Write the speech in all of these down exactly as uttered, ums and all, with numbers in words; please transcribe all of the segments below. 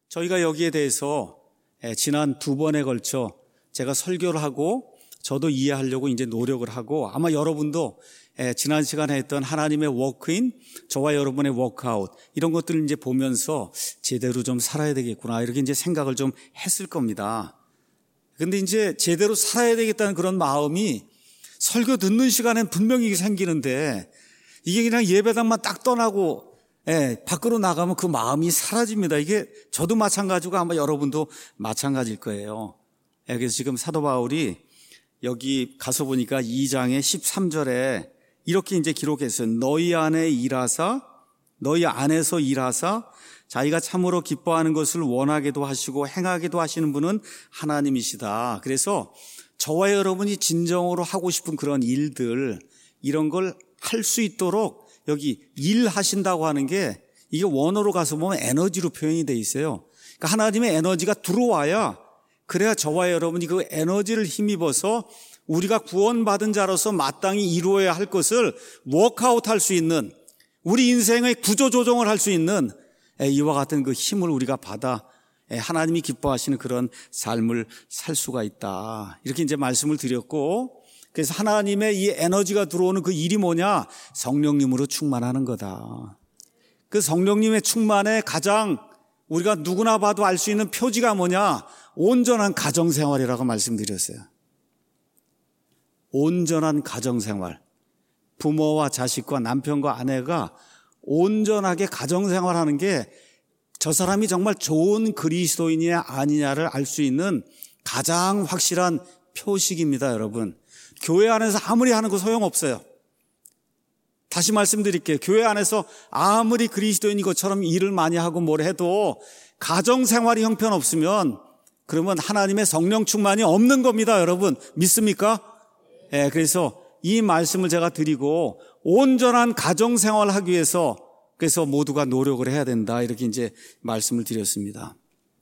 저희가 여기에 대해서 지난 두 번에 걸쳐 제가 설교를 하고 저도 이해하려고 이제 노력을 하고 아마 여러분도 지난 시간에 했던 하나님의 워크인, 저와 여러분의 워크아웃 이런 것들을 이제 보면서 제대로 좀 살아야 되겠구나 이렇게 이제 생각을 좀 했을 겁니다. 근데 이제 제대로 살아야 되겠다는 그런 마음이 설교 듣는 시간엔 분명히 생기는데 이게 그냥 예배당만 딱 떠나고 예, 밖으로 나가면 그 마음이 사라집니다. 이게 저도 마찬가지고 아마 여러분도 마찬가지일 거예요. 예, 그래서 지금 사도 바울이 여기 가서 보니까 이 장의 십삼 절에 이렇게 이제 기록했어요. 너희 안에 일하사, 너희 안에서 일하사 자기가 참으로 기뻐하는 것을 원하게도 하시고 행하게도 하시는 분은 하나님이시다. 그래서 저와 여러분이 진정으로 하고 싶은 그런 일들, 이런 걸 할 수 있도록 여기 일하신다고 하는 게 이게 원어로 가서 보면 에너지로 표현이 돼 있어요. 그러니까 하나님의 에너지가 들어와야 그래야 저와 여러분이 그 에너지를 힘입어서 우리가 구원받은 자로서 마땅히 이루어야 할 것을 워크아웃 할 수 있는, 우리 인생의 구조조정을 할 수 있는 이와 같은 그 힘을 우리가 받아 하나님이 기뻐하시는 그런 삶을 살 수가 있다. 이렇게 이제 말씀을 드렸고, 그래서 하나님의 이 에너지가 들어오는 그 일이 뭐냐? 성령님으로 충만하는 거다. 그 성령님의 충만에 가장 우리가 누구나 봐도 알 수 있는 표지가 뭐냐? 온전한 가정생활이라고 말씀드렸어요. 온전한 가정생활. 부모와 자식과 남편과 아내가 온전하게 가정생활하는 게 저 사람이 정말 좋은 그리스도인이냐 아니냐를 알 수 있는 가장 확실한 표식입니다, 여러분. 교회 안에서 아무리 하는 거 소용없어요. 다시 말씀드릴게요. 교회 안에서 아무리 그리스도인인 것처럼 일을 많이 하고 뭘 해도 가정생활이 형편없으면 그러면 하나님의 성령 충만이 없는 겁니다, 여러분. 믿습니까? 예, 그래서 이 말씀을 제가 드리고 온전한 가정생활을 하기 위해서 그래서 모두가 노력을 해야 된다. 이렇게 이제 말씀을 드렸습니다.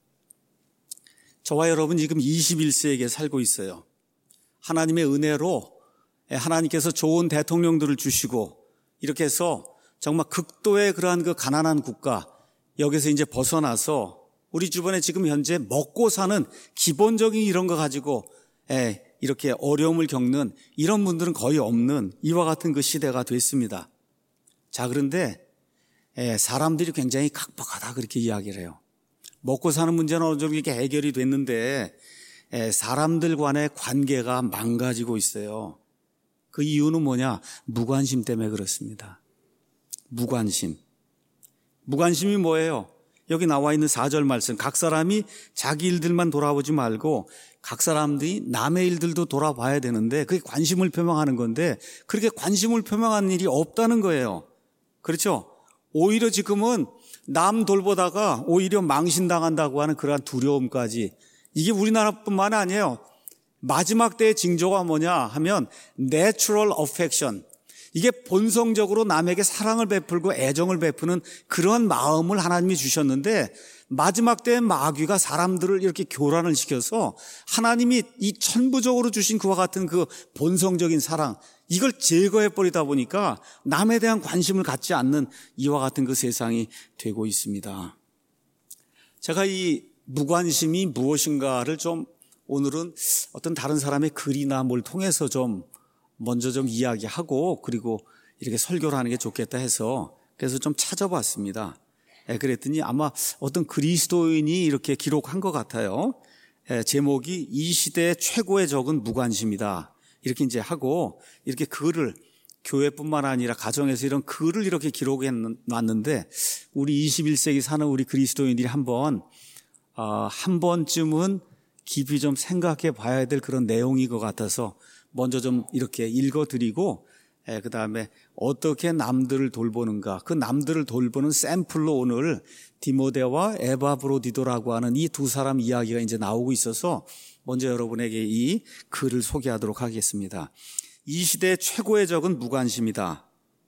저와 여러분 지금 이십일 세기에 살고 있어요. 하나님의 은혜로 하나님께서 좋은 대통령들을 주시고 이렇게 해서 정말 극도의 그러한 그 가난한 국가 여기서 이제 벗어나서 우리 주변에 지금 현재 먹고 사는 기본적인 이런 거 가지고 이렇게 어려움을 겪는 이런 분들은 거의 없는 이와 같은 그 시대가 됐습니다. 자, 그런데 사람들이 굉장히 각박하다 그렇게 이야기를 해요. 먹고 사는 문제는 어느 정도 이렇게 해결이 됐는데 사람들 간의 관계가 망가지고 있어요. 그 이유는 뭐냐? 무관심 때문에 그렇습니다. 무관심. 무관심이 뭐예요? 여기 나와 있는 사 절 말씀. 각 사람이 자기 일들만 돌아보지 말고 각 사람들이 남의 일들도 돌아봐야 되는데 그게 관심을 표명하는 건데 그렇게 관심을 표명하는 일이 없다는 거예요. 그렇죠? 오히려 지금은 남 돌보다가 오히려 망신당한다고 하는 그러한 두려움까지, 이게 우리나라뿐만 아니에요. 마지막 때의 징조가 뭐냐 하면 natural affection, 이게 본성적으로 남에게 사랑을 베풀고 애정을 베푸는 그런 마음을 하나님이 주셨는데 마지막 때의 마귀가 사람들을 이렇게 교란을 시켜서 하나님이 이 천부적으로 주신 그와 같은 그 본성적인 사랑, 이걸 제거해버리다 보니까 남에 대한 관심을 갖지 않는 이와 같은 그 세상이 되고 있습니다. 제가 이 무관심이 무엇인가를 좀 오늘은 어떤 다른 사람의 글이나 뭘 통해서 좀 먼저 좀 이야기하고 그리고 이렇게 설교를 하는 게 좋겠다 해서 그래서 좀 찾아봤습니다. 예, 그랬더니 아마 어떤 그리스도인이 이렇게 기록한 것 같아요. 예, 제목이 이 시대의 최고의 적은 무관심이다. 이렇게 이제 하고 이렇게 글을 교회뿐만 아니라 가정에서 이런 글을 이렇게 기록해 놨는데 우리 이십일 세기 사는 우리 그리스도인들이 한번 어, 한 번쯤은 깊이 좀 생각해 봐야 될 그런 내용인 것 같아서 먼저 좀 이렇게 읽어드리고 예, 그 다음에 어떻게 남들을 돌보는가, 그 남들을 돌보는 샘플로 오늘 디모데와 에바브로디도라고 하는 이 두 사람 이야기가 이제 나오고 있어서 먼저 여러분에게 이 글을 소개하도록 하겠습니다. 이 시대의 최고의 적은 무관심이다.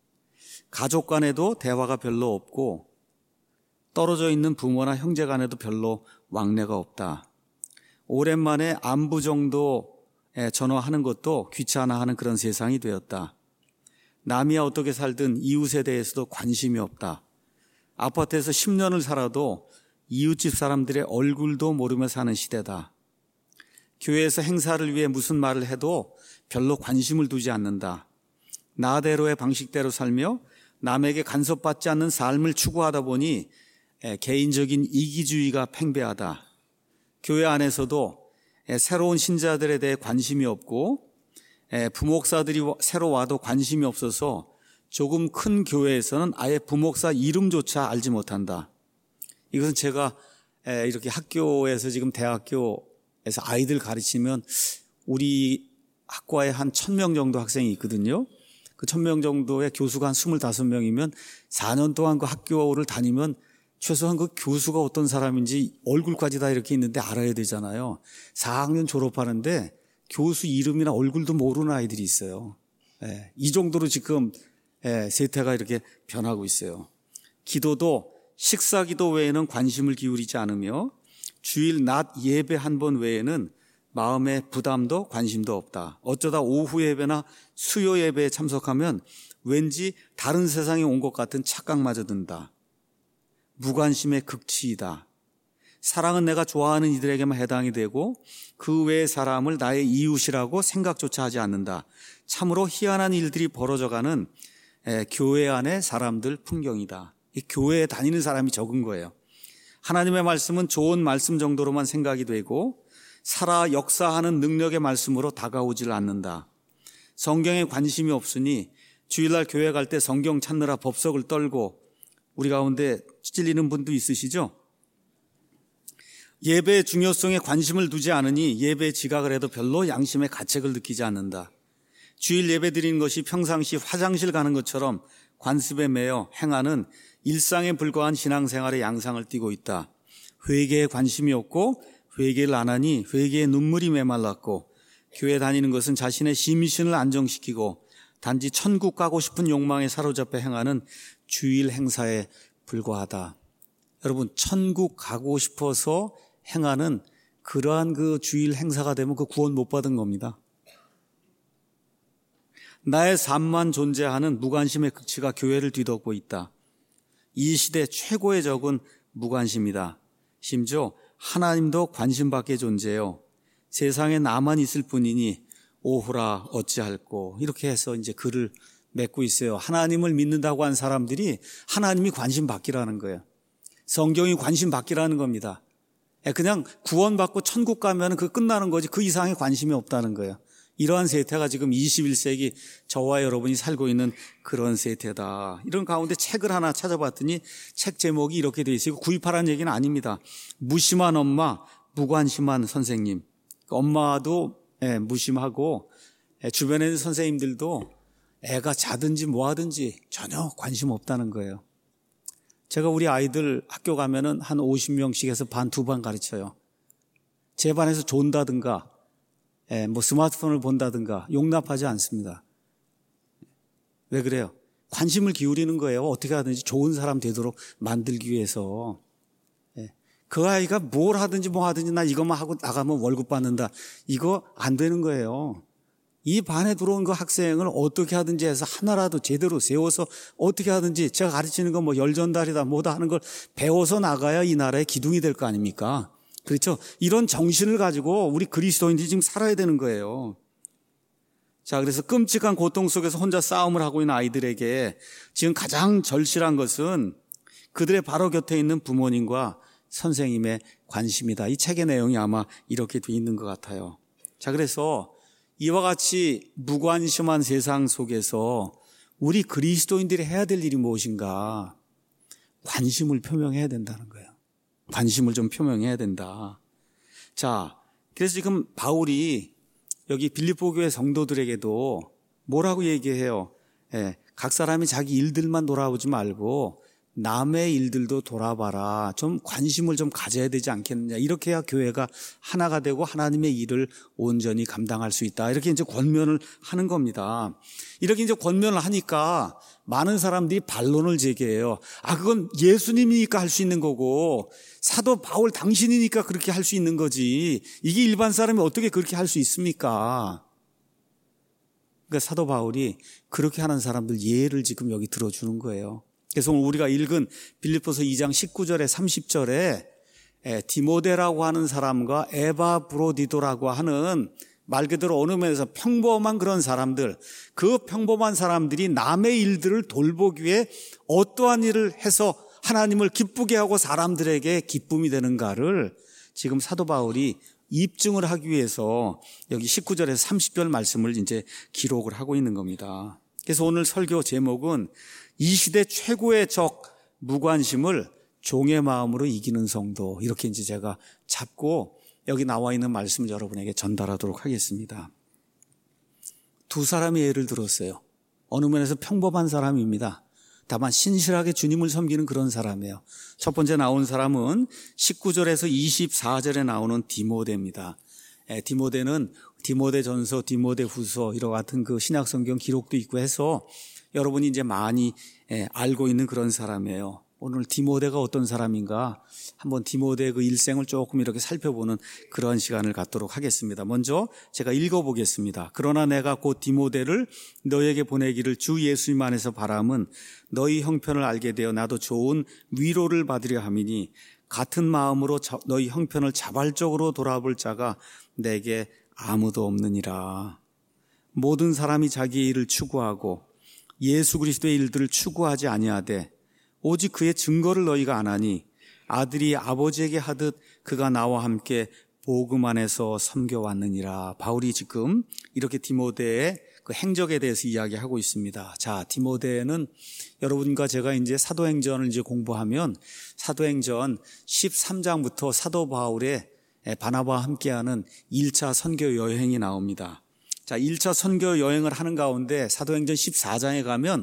가족 간에도 대화가 별로 없고 떨어져 있는 부모나 형제 간에도 별로 왕래가 없다. 오랜만에 안부 정도 전화하는 것도 귀찮아하는 그런 세상이 되었다. 남이 어떻게 살든 이웃에 대해서도 관심이 없다. 아파트에서 십 년을 살아도 이웃집 사람들의 얼굴도 모르며 사는 시대다. 교회에서 행사를 위해 무슨 말을 해도 별로 관심을 두지 않는다. 나대로의 방식대로 살며 남에게 간섭받지 않는 삶을 추구하다 보니 개인적인 이기주의가 팽배하다. 교회 안에서도 새로운 신자들에 대해 관심이 없고 부목사들이 새로 와도 관심이 없어서 조금 큰 교회에서는 아예 부목사 이름조차 알지 못한다. 이것은 제가 이렇게 학교에서 지금 대학교에서 아이들 가르치면 우리 학과에 한 천 명 정도 학생이 있거든요. 그 천 명 정도의 교수가 한 스물다섯 명이면 사 년 동안 그 학교를 다니면 최소한 그 교수가 어떤 사람인지 얼굴까지 다 이렇게 있는데 알아야 되잖아요. 사 학년 졸업하는데 교수 이름이나 얼굴도 모르는 아이들이 있어요. 예, 이 정도로 지금 예, 세태가 이렇게 변하고 있어요. 기도도 식사 기도 외에는 관심을 기울이지 않으며 주일 낮 예배 한 번 외에는 마음의 부담도 관심도 없다. 어쩌다 오후 예배나 수요 예배에 참석하면 왠지 다른 세상에 온 것 같은 착각마저 든다. 무관심의 극치이다. 사랑은 내가 좋아하는 이들에게만 해당이 되고 그 외의 사람을 나의 이웃이라고 생각조차 하지 않는다. 참으로 희한한 일들이 벌어져가는 에, 교회 안의 사람들 풍경이다. 이 교회에 다니는 사람이 적은 거예요. 하나님의 말씀은 좋은 말씀 정도로만 생각이 되고 살아 역사하는 능력의 말씀으로 다가오질 않는다. 성경에 관심이 없으니 주일날 교회 갈 때 성경 찾느라 법석을 떨고 우리 가운데 찔리는 분도 있으시죠? 예배의 중요성에 관심을 두지 않으니 예배에 지각을 해도 별로 양심의 가책을 느끼지 않는다. 주일 예배 드리는 것이 평상시 화장실 가는 것처럼 관습에 매여 행하는 일상에 불과한 신앙생활의 양상을 띠고 있다. 회개에 관심이 없고 회개를 안 하니 회개에 눈물이 메말랐고 교회 다니는 것은 자신의 심신을 안정시키고 단지 천국 가고 싶은 욕망에 사로잡혀 행하는 주일 행사에 불과하다. 여러분, 천국 가고 싶어서 행하는 그러한 그 주일 행사가 되면 그 구원 못 받은 겁니다. 나의 삶만 존재하는 무관심의 극치가 교회를 뒤덮고 있다. 이 시대 최고의 적은 무관심이다. 심지어 하나님도 관심 밖의 존재요. 세상에 나만 있을 뿐이니 오호라 어찌할꼬 이렇게 해서 이제 글을 맺고 있어요. 하나님을 믿는다고 한 사람들이 하나님이 관심 받기라는 거예요. 성경이 관심 받기라는 겁니다. 그냥 구원받고 천국 가면 그 끝나는 거지 그 이상의 관심이 없다는 거예요. 이러한 세태가 지금 이십일 세기 저와 여러분이 살고 있는 그런 세태다. 이런 가운데 책을 하나 찾아봤더니 책 제목이 이렇게 돼 있어요. 구입하라는 얘기는 아닙니다. 무심한 엄마, 무관심한 선생님. 엄마도 무심하고 주변에 있는 선생님들도 애가 자든지 뭐하든지 전혀 관심 없다는 거예요. 제가 우리 아이들 학교 가면은 한 오십 명씩 해서 반, 두 반 가르쳐요. 제 반에서 존다든가 예, 뭐 스마트폰을 본다든가 용납하지 않습니다. 왜 그래요? 관심을 기울이는 거예요. 어떻게 하든지 좋은 사람 되도록 만들기 위해서. 예, 그 아이가 뭘 하든지 뭐 하든지 나 이것만 하고 나가면 월급 받는다. 이거 안 되는 거예요. 이 반에 들어온 그 학생을 어떻게 하든지 해서 하나라도 제대로 세워서 어떻게 하든지 제가 가르치는 건 뭐 열전달이다 뭐다 하는 걸 배워서 나가야 이 나라의 기둥이 될 거 아닙니까? 그렇죠? 이런 정신을 가지고 우리 그리스도인들이 지금 살아야 되는 거예요. 자, 그래서 끔찍한 고통 속에서 혼자 싸움을 하고 있는 아이들에게 지금 가장 절실한 것은 그들의 바로 곁에 있는 부모님과 선생님의 관심이다. 이 책의 내용이 아마 이렇게 돼 있는 것 같아요. 자, 그래서 이와 같이 무관심한 세상 속에서 우리 그리스도인들이 해야 될 일이 무엇인가? 관심을 표명해야 된다는 거예요. 관심을 좀 표명해야 된다. 자, 그래서 지금 바울이 여기 빌립보 교회 성도들에게도 뭐라고 얘기해요? 예, 각 사람이 자기 일들만 돌아보지 말고 남의 일들도 돌아봐라. 좀 관심을 좀 가져야 되지 않겠느냐. 이렇게 해야 교회가 하나가 되고 하나님의 일을 온전히 감당할 수 있다. 이렇게 이제 권면을 하는 겁니다. 이렇게 이제 권면을 하니까 많은 사람들이 반론을 제기해요. 아, 그건 예수님이니까 할 수 있는 거고 사도 바울 당신이니까 그렇게 할 수 있는 거지. 이게 일반 사람이 어떻게 그렇게 할 수 있습니까? 그러니까 사도 바울이 그렇게 하는 사람들 예를 지금 여기 들어주는 거예요. 그래서 오늘 우리가 읽은 빌립보서 이 장 십구 절에 삼십 절에 디모데라고 하는 사람과 에바브로디도라고 하는 말 그대로 어느 면에서 평범한 그런 사람들, 그 평범한 사람들이 남의 일들을 돌보기 위해 어떠한 일을 해서 하나님을 기쁘게 하고 사람들에게 기쁨이 되는가를 지금 사도 바울이 입증을 하기 위해서 여기 십구 절에서 삼십 절 말씀을 이제 기록을 하고 있는 겁니다. 그래서 오늘 설교 제목은 이 시대 최고의 적 무관심을 종의 마음으로 이기는 성도, 이렇게 이제 제가 잡고 여기 나와 있는 말씀을 여러분에게 전달하도록 하겠습니다. 두 사람의 예를 들었어요. 어느 면에서 평범한 사람입니다. 다만 신실하게 주님을 섬기는 그런 사람이에요. 첫 번째 나온 사람은 십구 절에서 이십사 절에 나오는 디모데입니다. 에, 디모데는 디모데전서, 디모데후서 이와 같은 그 신약 성경 기록도 있고 해서 여러분이 이제 많이 에, 알고 있는 그런 사람이에요. 오늘 디모데가 어떤 사람인가 한번 디모데의 그 일생을 조금 이렇게 살펴보는 그런 시간을 갖도록 하겠습니다. 먼저 제가 읽어보겠습니다. 그러나 내가 곧 디모데를 너에게 보내기를 주 예수님 안에서 바람은 너희 형편을 알게 되어 나도 좋은 위로를 받으려 함이니 같은 마음으로 너희 형편을 자발적으로 돌아볼 자가 내게 아무도 없느니라. 모든 사람이 자기의 일을 추구하고 예수 그리스도의 일들을 추구하지 아니하되 오직 그의 증거를 너희가 아나니 아들이 아버지에게 하듯 그가 나와 함께 복음 안에서 섬겨왔느니라. 바울이 지금 이렇게 디모데의 그 행적에 대해서 이야기하고 있습니다. 자, 디모데는 여러분과 제가 이제 사도행전을 이제 공부하면 사도행전 십삼 장부터 사도 바울의 바나바와 함께하는 일 차 선교 여행이 나옵니다. 자, 일 차 선교 여행을 하는 가운데 사도행전 십사 장에 가면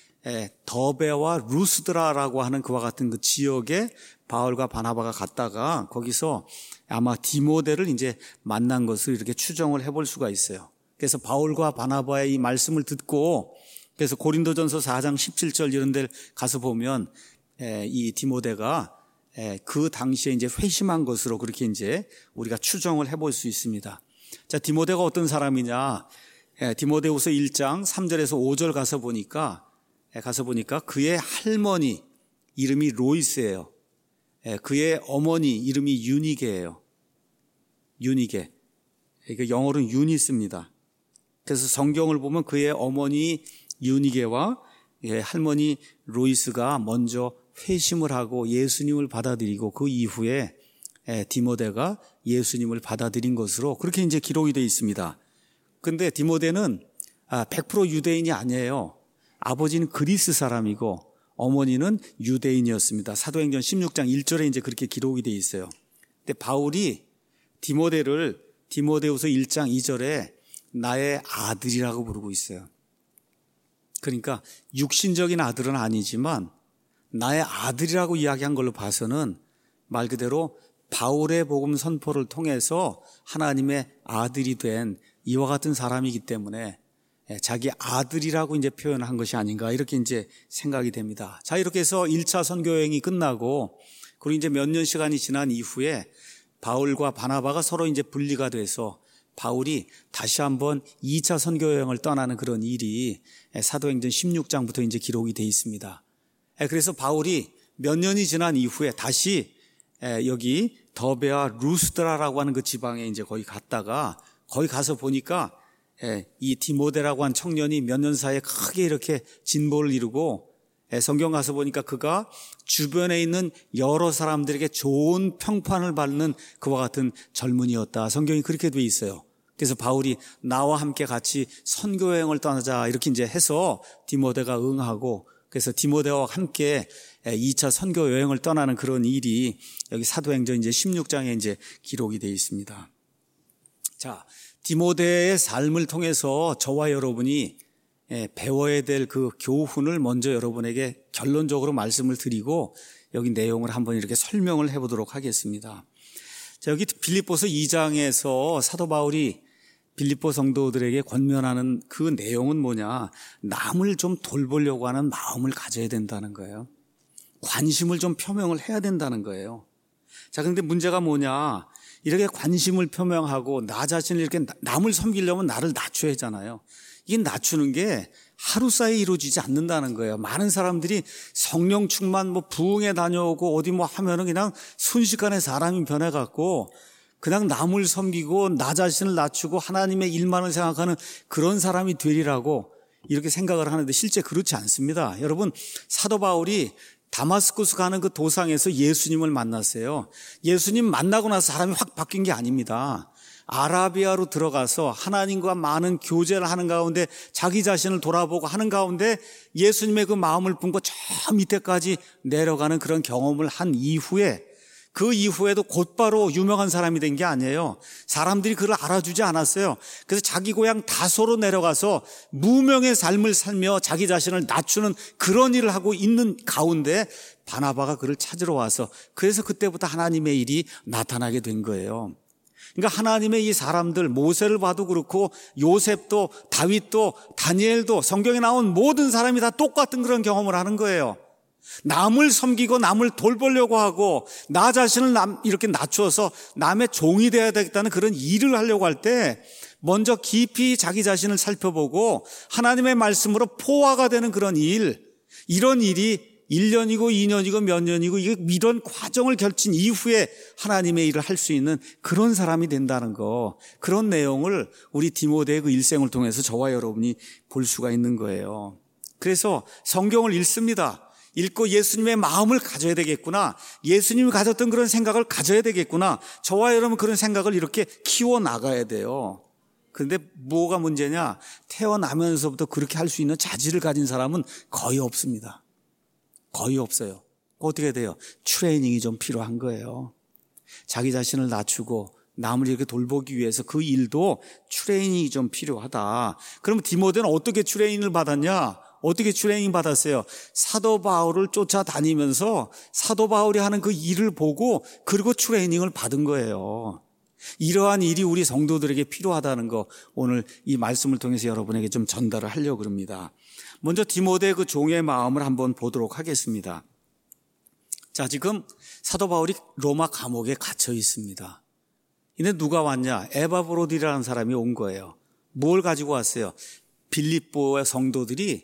더베와 루스드라라고 하는 그와 같은 그 지역에 바울과 바나바가 갔다가 거기서 아마 디모데를 이제 만난 것을 이렇게 추정을 해볼 수가 있어요. 그래서 바울과 바나바의 이 말씀을 듣고 그래서 고린도전서 사 장 십칠 절 이런 데 가서 보면 이 디모데가 그 당시에 이제 회심한 것으로 그렇게 이제 우리가 추정을 해볼 수 있습니다. 자, 디모데가 어떤 사람이냐? 디모데후서 일 장 삼 절에서 오 절 가서 보니까 가서 보니까 그의 할머니 이름이 로이스예요. 그의 어머니 이름이 유니게예요. 유니게. 이게 영어로는 유니스입니다. 그래서 성경을 보면 그의 어머니 유니게와 할머니 로이스가 먼저 회심을 하고 예수님을 받아들이고 그 이후에 디모데가 예수님을 받아들인 것으로 그렇게 이제 기록이 되어 있습니다. 그런데 디모데는 백 퍼센트 유대인이 아니에요. 아버지는 그리스 사람이고 어머니는 유대인이었습니다. 사도행전 십육 장 일 절에 이제 그렇게 기록이 되어 있어요. 근데 바울이 디모데를 디모데후서 일 장 이 절에 나의 아들이라고 부르고 있어요. 그러니까 육신적인 아들은 아니지만 나의 아들이라고 이야기한 걸로 봐서는 말 그대로 바울의 복음 선포를 통해서 하나님의 아들이 된 이와 같은 사람이기 때문에 자기 아들이라고 이제 표현한 것이 아닌가 이렇게 이제 생각이 됩니다. 자, 이렇게 해서 일 차 선교여행이 끝나고 그리고 이제 몇 년 시간이 지난 이후에 바울과 바나바가 서로 이제 분리가 돼서 바울이 다시 한번 이 차 선교여행을 떠나는 그런 일이 사도행전 십육 장부터 이제 기록이 돼 있습니다. 그래서 바울이 몇 년이 지난 이후에 다시 여기 더베와 루스드라라고 하는 그 지방에 이제 거기 갔다가 거기 가서 보니까 이 디모데라고 한 청년이 몇 년 사이에 크게 이렇게 진보를 이루고 성경 가서 보니까 그가 주변에 있는 여러 사람들에게 좋은 평판을 받는 그와 같은 젊은이였다. 성경이 그렇게 돼 있어요. 그래서 바울이 나와 함께 같이 선교여행을 떠나자 이렇게 이제 해서 디모데가 응하고 그래서 디모데와 함께 이 차 선교여행을 떠나는 그런 일이 여기 사도행전 이제 십육 장에 이제 기록이 되어 있습니다. 자, 디모데의 삶을 통해서 저와 여러분이 배워야 될 그 교훈을 먼저 여러분에게 결론적으로 말씀을 드리고 여기 내용을 한번 이렇게 설명을 해보도록 하겠습니다. 자, 여기 빌립보서 이 장에서 사도 바울이 빌립보 성도들에게 권면하는 그 내용은 뭐냐? 남을 좀 돌보려고 하는 마음을 가져야 된다는 거예요. 관심을 좀 표명을 해야 된다는 거예요. 자, 그런데 문제가 뭐냐? 이렇게 관심을 표명하고 나 자신을 이렇게 남을 섬기려면 나를 낮춰야 하잖아요. 이게 낮추는 게 하루 사이에 이루어지지 않는다는 거예요. 많은 사람들이 성령 충만 뭐 부흥회 다녀오고 어디 뭐 하면은 그냥 순식간에 사람이 변해갖고 그냥 남을 섬기고 나 자신을 낮추고 하나님의 일만을 생각하는 그런 사람이 되리라고 이렇게 생각을 하는데 실제 그렇지 않습니다. 여러분, 사도 바울이 다마스쿠스 가는 그 도상에서 예수님을 만났어요. 예수님 만나고 나서 사람이 확 바뀐 게 아닙니다. 아라비아로 들어가서 하나님과 많은 교제를 하는 가운데 자기 자신을 돌아보고 하는 가운데 예수님의 그 마음을 품고 저 밑에까지 내려가는 그런 경험을 한 이후에 그 이후에도 곧바로 유명한 사람이 된 게 아니에요. 사람들이 그를 알아주지 않았어요. 그래서 자기 고향 다소로 내려가서 무명의 삶을 살며 자기 자신을 낮추는 그런 일을 하고 있는 가운데 바나바가 그를 찾으러 와서 그래서 그때부터 하나님의 일이 나타나게 된 거예요. 그러니까 하나님의 이 사람들, 모세를 봐도 그렇고 요셉도 다윗도 다니엘도 성경에 나온 모든 사람이 다 똑같은 그런 경험을 하는 거예요. 남을 섬기고 남을 돌보려고 하고 나 자신을 남 이렇게 낮추어서 남의 종이 되어야 되겠다는 그런 일을 하려고 할 때 먼저 깊이 자기 자신을 살펴보고 하나님의 말씀으로 포화가 되는 그런 일, 이런 일이 일 년이고 이 년이고 몇 년이고 이런 과정을 거친 이후에 하나님의 일을 할 수 있는 그런 사람이 된다는 거, 그런 내용을 우리 디모데의 그 일생을 통해서 저와 여러분이 볼 수가 있는 거예요. 그래서 성경을 읽습니다. 읽고 예수님의 마음을 가져야 되겠구나, 예수님이 가졌던 그런 생각을 가져야 되겠구나, 저와 여러분 그런 생각을 이렇게 키워나가야 돼요. 그런데 뭐가 문제냐, 태어나면서부터 그렇게 할 수 있는 자질을 가진 사람은 거의 없습니다. 거의 없어요. 어떻게 돼요? 트레이닝이 좀 필요한 거예요. 자기 자신을 낮추고 남을 이렇게 돌보기 위해서 그 일도 트레이닝이 좀 필요하다. 그러면 디모데는 어떻게 트레이닝을 받았냐? 어떻게 트레이닝 받았어요? 사도 바울을 쫓아다니면서 사도 바울이 하는 그 일을 보고 그리고 트레이닝을 받은 거예요. 이러한 일이 우리 성도들에게 필요하다는 거 오늘 이 말씀을 통해서 여러분에게 좀 전달을 하려고 합니다. 먼저 디모데의 그 종의 마음을 한번 보도록 하겠습니다. 자, 지금 사도 바울이 로마 감옥에 갇혀 있습니다. 이제 누가 왔냐? 에바브로디라는 사람이 온 거예요. 뭘 가지고 왔어요? 빌립보의 성도들이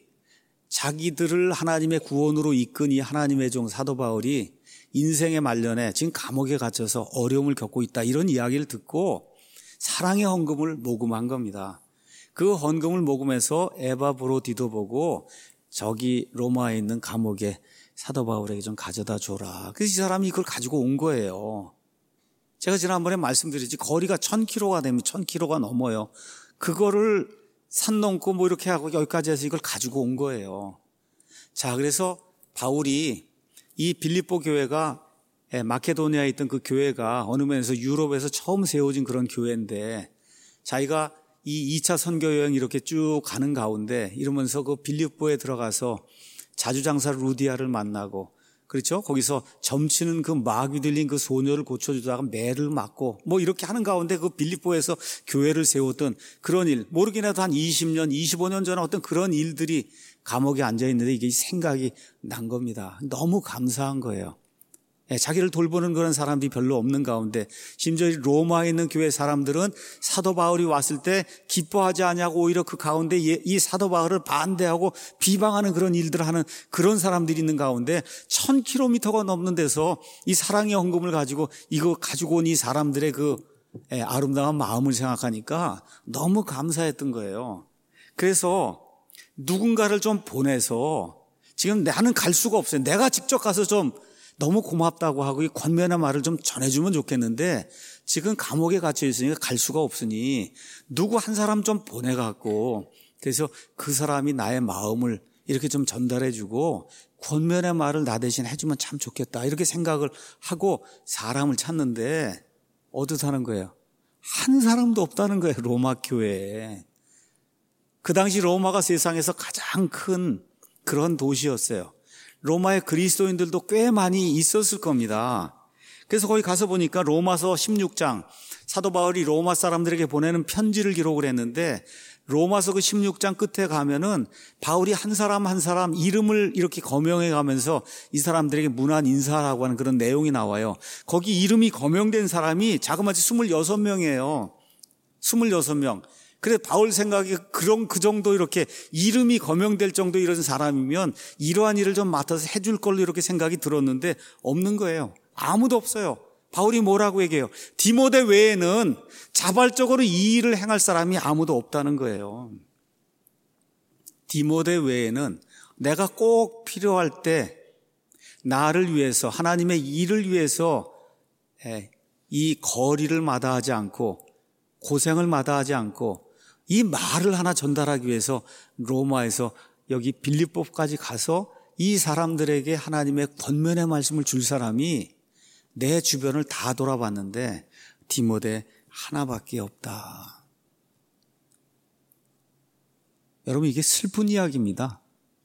자기들을 하나님의 구원으로 이끈 이 하나님의 종 사도 바울이 인생의 말년에 지금 감옥에 갇혀서 어려움을 겪고 있다, 이런 이야기를 듣고 사랑의 헌금을 모금한 겁니다. 그 헌금을 모금해서 에바브로디도 보고 저기 로마에 있는 감옥에 사도 바울에게 좀 가져다 줘라. 그래서 이 사람이 이걸 가지고 온 거예요. 제가 지난번에 말씀드렸지, 거리가 천 킬로미터가 되면 천 킬로미터가 넘어요. 그거를 산 넘고 뭐 이렇게 하고 여기까지 해서 이걸 가지고 온 거예요. 자, 그래서 바울이 이 빌립보 교회가 마케도니아에 있던 그 교회가 어느 면에서 유럽에서 처음 세워진 그런 교회인데, 자기가 이 이 차 선교 여행 이렇게 쭉 가는 가운데 이러면서 그 빌립보에 들어가서 자주장사 루디아를 만나고, 그렇죠? 거기서 점치는 그 마귀 들린 그 소녀를 고쳐주다가 매를 맞고 뭐 이렇게 하는 가운데 그 빌립보에서 교회를 세웠던 그런 일, 모르긴 해도 한 이십 년, 이십오 년 전에 어떤 그런 일들이 감옥에 앉아있는데 이게 생각이 난 겁니다. 너무 감사한 거예요. 자기를 돌보는 그런 사람들이 별로 없는 가운데, 심지어 로마에 있는 교회 사람들은 사도 바울이 왔을 때 기뻐하지 않냐고 오히려 그 가운데 이 사도 바울을 반대하고 비방하는 그런 일들을 하는 그런 사람들이 있는 가운데 천 킬로미터가 넘는 데서 이 사랑의 헌금을 가지고 이거 가지고 온 이 사람들의 그 아름다운 마음을 생각하니까 너무 감사했던 거예요. 그래서 누군가를 좀 보내서, 지금 나는 갈 수가 없어요. 내가 직접 가서 좀 너무 고맙다고 하고 이 권면의 말을 좀 전해주면 좋겠는데 지금 감옥에 갇혀 있으니까 갈 수가 없으니 누구 한 사람 좀 보내갖고, 그래서 그 사람이 나의 마음을 이렇게 좀 전달해주고 권면의 말을 나 대신 해주면 참 좋겠다, 이렇게 생각을 하고 사람을 찾는데 어떻다는 거예요? 한 사람도 없다는 거예요. 로마 교회에. 그 당시 로마가 세상에서 가장 큰 그런 도시였어요. 로마의 그리스도인들도 꽤 많이 있었을 겁니다. 그래서 거기 가서 보니까 로마서 십육 장, 사도 바울이 로마 사람들에게 보내는 편지를 기록을 했는데, 로마서 그 십육 장 끝에 가면은 바울이 한 사람 한 사람 이름을 이렇게 거명해 가면서 이 사람들에게 문안 인사라고 하는 그런 내용이 나와요. 거기 이름이 거명된 사람이 자그마치 스물여섯 명이에요. 스물여섯 명. 그래서 바울 생각에 그런 그 정도 이렇게 이름이 거명될 정도 이런 사람이면 이러한 일을 좀 맡아서 해줄 걸로 이렇게 생각이 들었는데 없는 거예요. 아무도 없어요. 바울이 뭐라고 얘기해요? 디모데 외에는 자발적으로 이 일을 행할 사람이 아무도 없다는 거예요. 디모데 외에는 내가 꼭 필요할 때 나를 위해서, 하나님의 일을 위해서 이 거리를 마다하지 않고 고생을 마다하지 않고 이 말을 하나 전달하기 위해서 로마에서 여기 빌립보까지 가서 이 사람들에게 하나님의 권면의 말씀을 줄 사람이 내 주변을 다 돌아봤는데 디모데 하나밖에 없다. 여러분, 이게 슬픈 이야기입니다.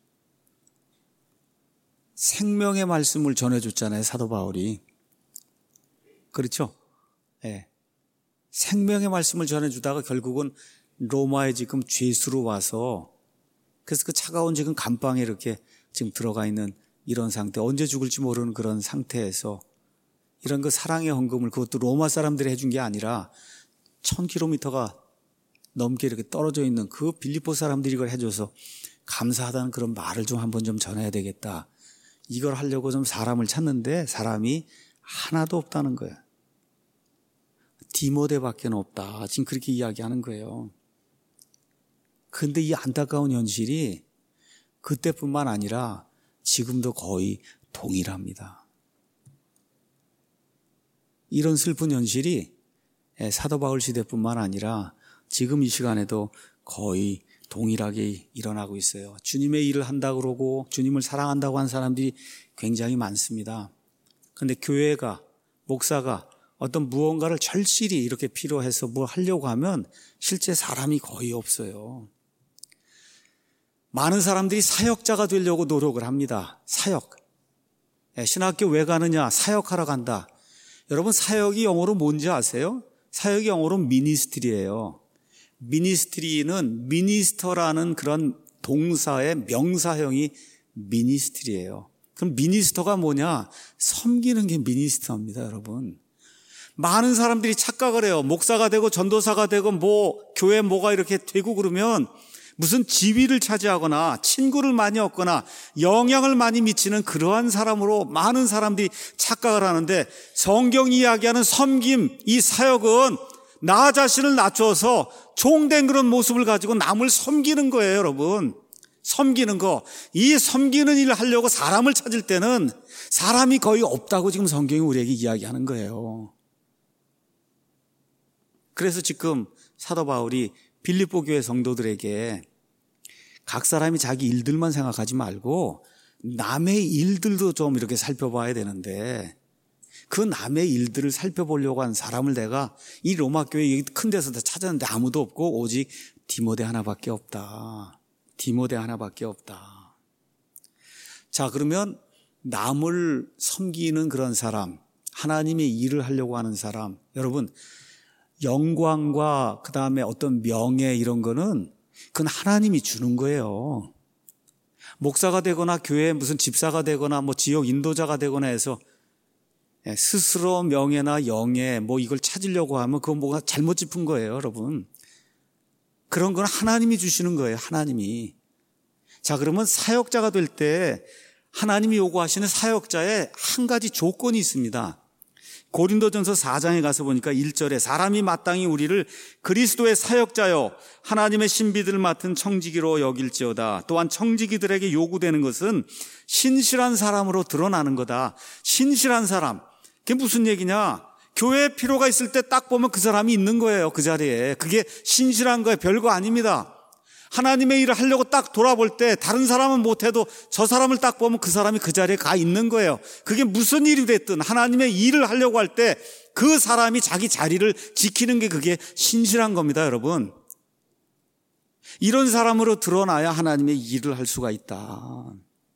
생명의 말씀을 전해줬잖아요, 사도 바울이. 그렇죠? 네. 생명의 말씀을 전해주다가 결국은 로마에 지금 죄수로 와서, 그래서 그 차가운 지금 감방에 이렇게 지금 들어가 있는 이런 상태, 언제 죽을지 모르는 그런 상태에서 이런 그 사랑의 헌금을, 그것도 로마 사람들이 해준 게 아니라 천 킬로미터가 넘게 이렇게 떨어져 있는 그 빌립보 사람들이 이걸 해줘서 감사하다는 그런 말을 좀 한번 좀 전해야 되겠다. 이걸 하려고 좀 사람을 찾는데 사람이 하나도 없다는 거예요. 디모데밖에 없다. 지금 그렇게 이야기하는 거예요. 그런데 이 안타까운 현실이 그때뿐만 아니라 지금도 거의 동일합니다. 이런 슬픈 현실이 사도 바울 시대뿐만 아니라 지금 이 시간에도 거의 동일하게 일어나고 있어요. 주님의 일을 한다고 그러고 주님을 사랑한다고 한 사람들이 굉장히 많습니다. 그런데 교회가, 목사가 어떤 무언가를 절실히 이렇게 필요해서 뭐 하려고 하면 실제 사람이 거의 없어요. 많은 사람들이 사역자가 되려고 노력을 합니다. 사역. 신학교 왜 가느냐? 사역하러 간다. 여러분, 사역이 영어로 뭔지 아세요? 사역이 영어로 미니스트리예요. 미니스트리는 미니스터라는 그런 동사의 명사형이 미니스트리예요. 그럼 미니스터가 뭐냐? 섬기는 게 미니스터입니다, 여러분. 많은 사람들이 착각을 해요. 목사가 되고 전도사가 되고 뭐 교회 뭐가 이렇게 되고 그러면 무슨 지위를 차지하거나 친구를 많이 얻거나 영향을 많이 미치는 그러한 사람으로 많은 사람들이 착각을 하는데, 성경이 이야기하는 섬김, 이 사역은 나 자신을 낮춰서 종된 그런 모습을 가지고 남을 섬기는 거예요, 여러분. 섬기는 거. 이 섬기는 일을 하려고 사람을 찾을 때는 사람이 거의 없다고 지금 성경이 우리에게 이야기하는 거예요. 그래서 지금 사도 바울이 빌립보 교회 성도들에게 각 사람이 자기 일들만 생각하지 말고 남의 일들도 좀 이렇게 살펴봐야 되는데, 그 남의 일들을 살펴보려고 한 사람을 내가 이 로마 교회 큰 데서 다 찾았는데 아무도 없고 오직 디모데 하나밖에 없다. 디모데 하나밖에 없다. 자, 그러면 남을 섬기는 그런 사람, 하나님의 일을 하려고 하는 사람, 여러분, 영광과 그 다음에 어떤 명예 이런 거는 그건 하나님이 주는 거예요. 목사가 되거나 교회에 무슨 집사가 되거나 뭐 지역 인도자가 되거나 해서 스스로 명예나 영예 뭐 이걸 찾으려고 하면 그건 뭐가 잘못 짚은 거예요, 여러분. 그런 건 하나님이 주시는 거예요, 하나님이. 자, 그러면 사역자가 될 때 하나님이 요구하시는 사역자의 한 가지 조건이 있습니다. 고린도전서 사 장에 가서 보니까 일 절에 사람이 마땅히 우리를 그리스도의 사역자요 하나님의 신비들을 맡은 청지기로 여길지어다. 또한 청지기들에게 요구되는 것은 신실한 사람으로 드러나는 거다. 신실한 사람. 그게 무슨 얘기냐? 교회에 필요가 있을 때 딱 보면 그 사람이 있는 거예요, 그 자리에. 그게 신실한 거예요. 별거 아닙니다. 하나님의 일을 하려고 딱 돌아볼 때 다른 사람은 못해도 저 사람을 딱 보면 그 사람이 그 자리에 가 있는 거예요. 그게 무슨 일이 됐든 하나님의 일을 하려고 할 때 그 사람이 자기 자리를 지키는 게 그게 신실한 겁니다, 여러분. 이런 사람으로 드러나야 하나님의 일을 할 수가 있다.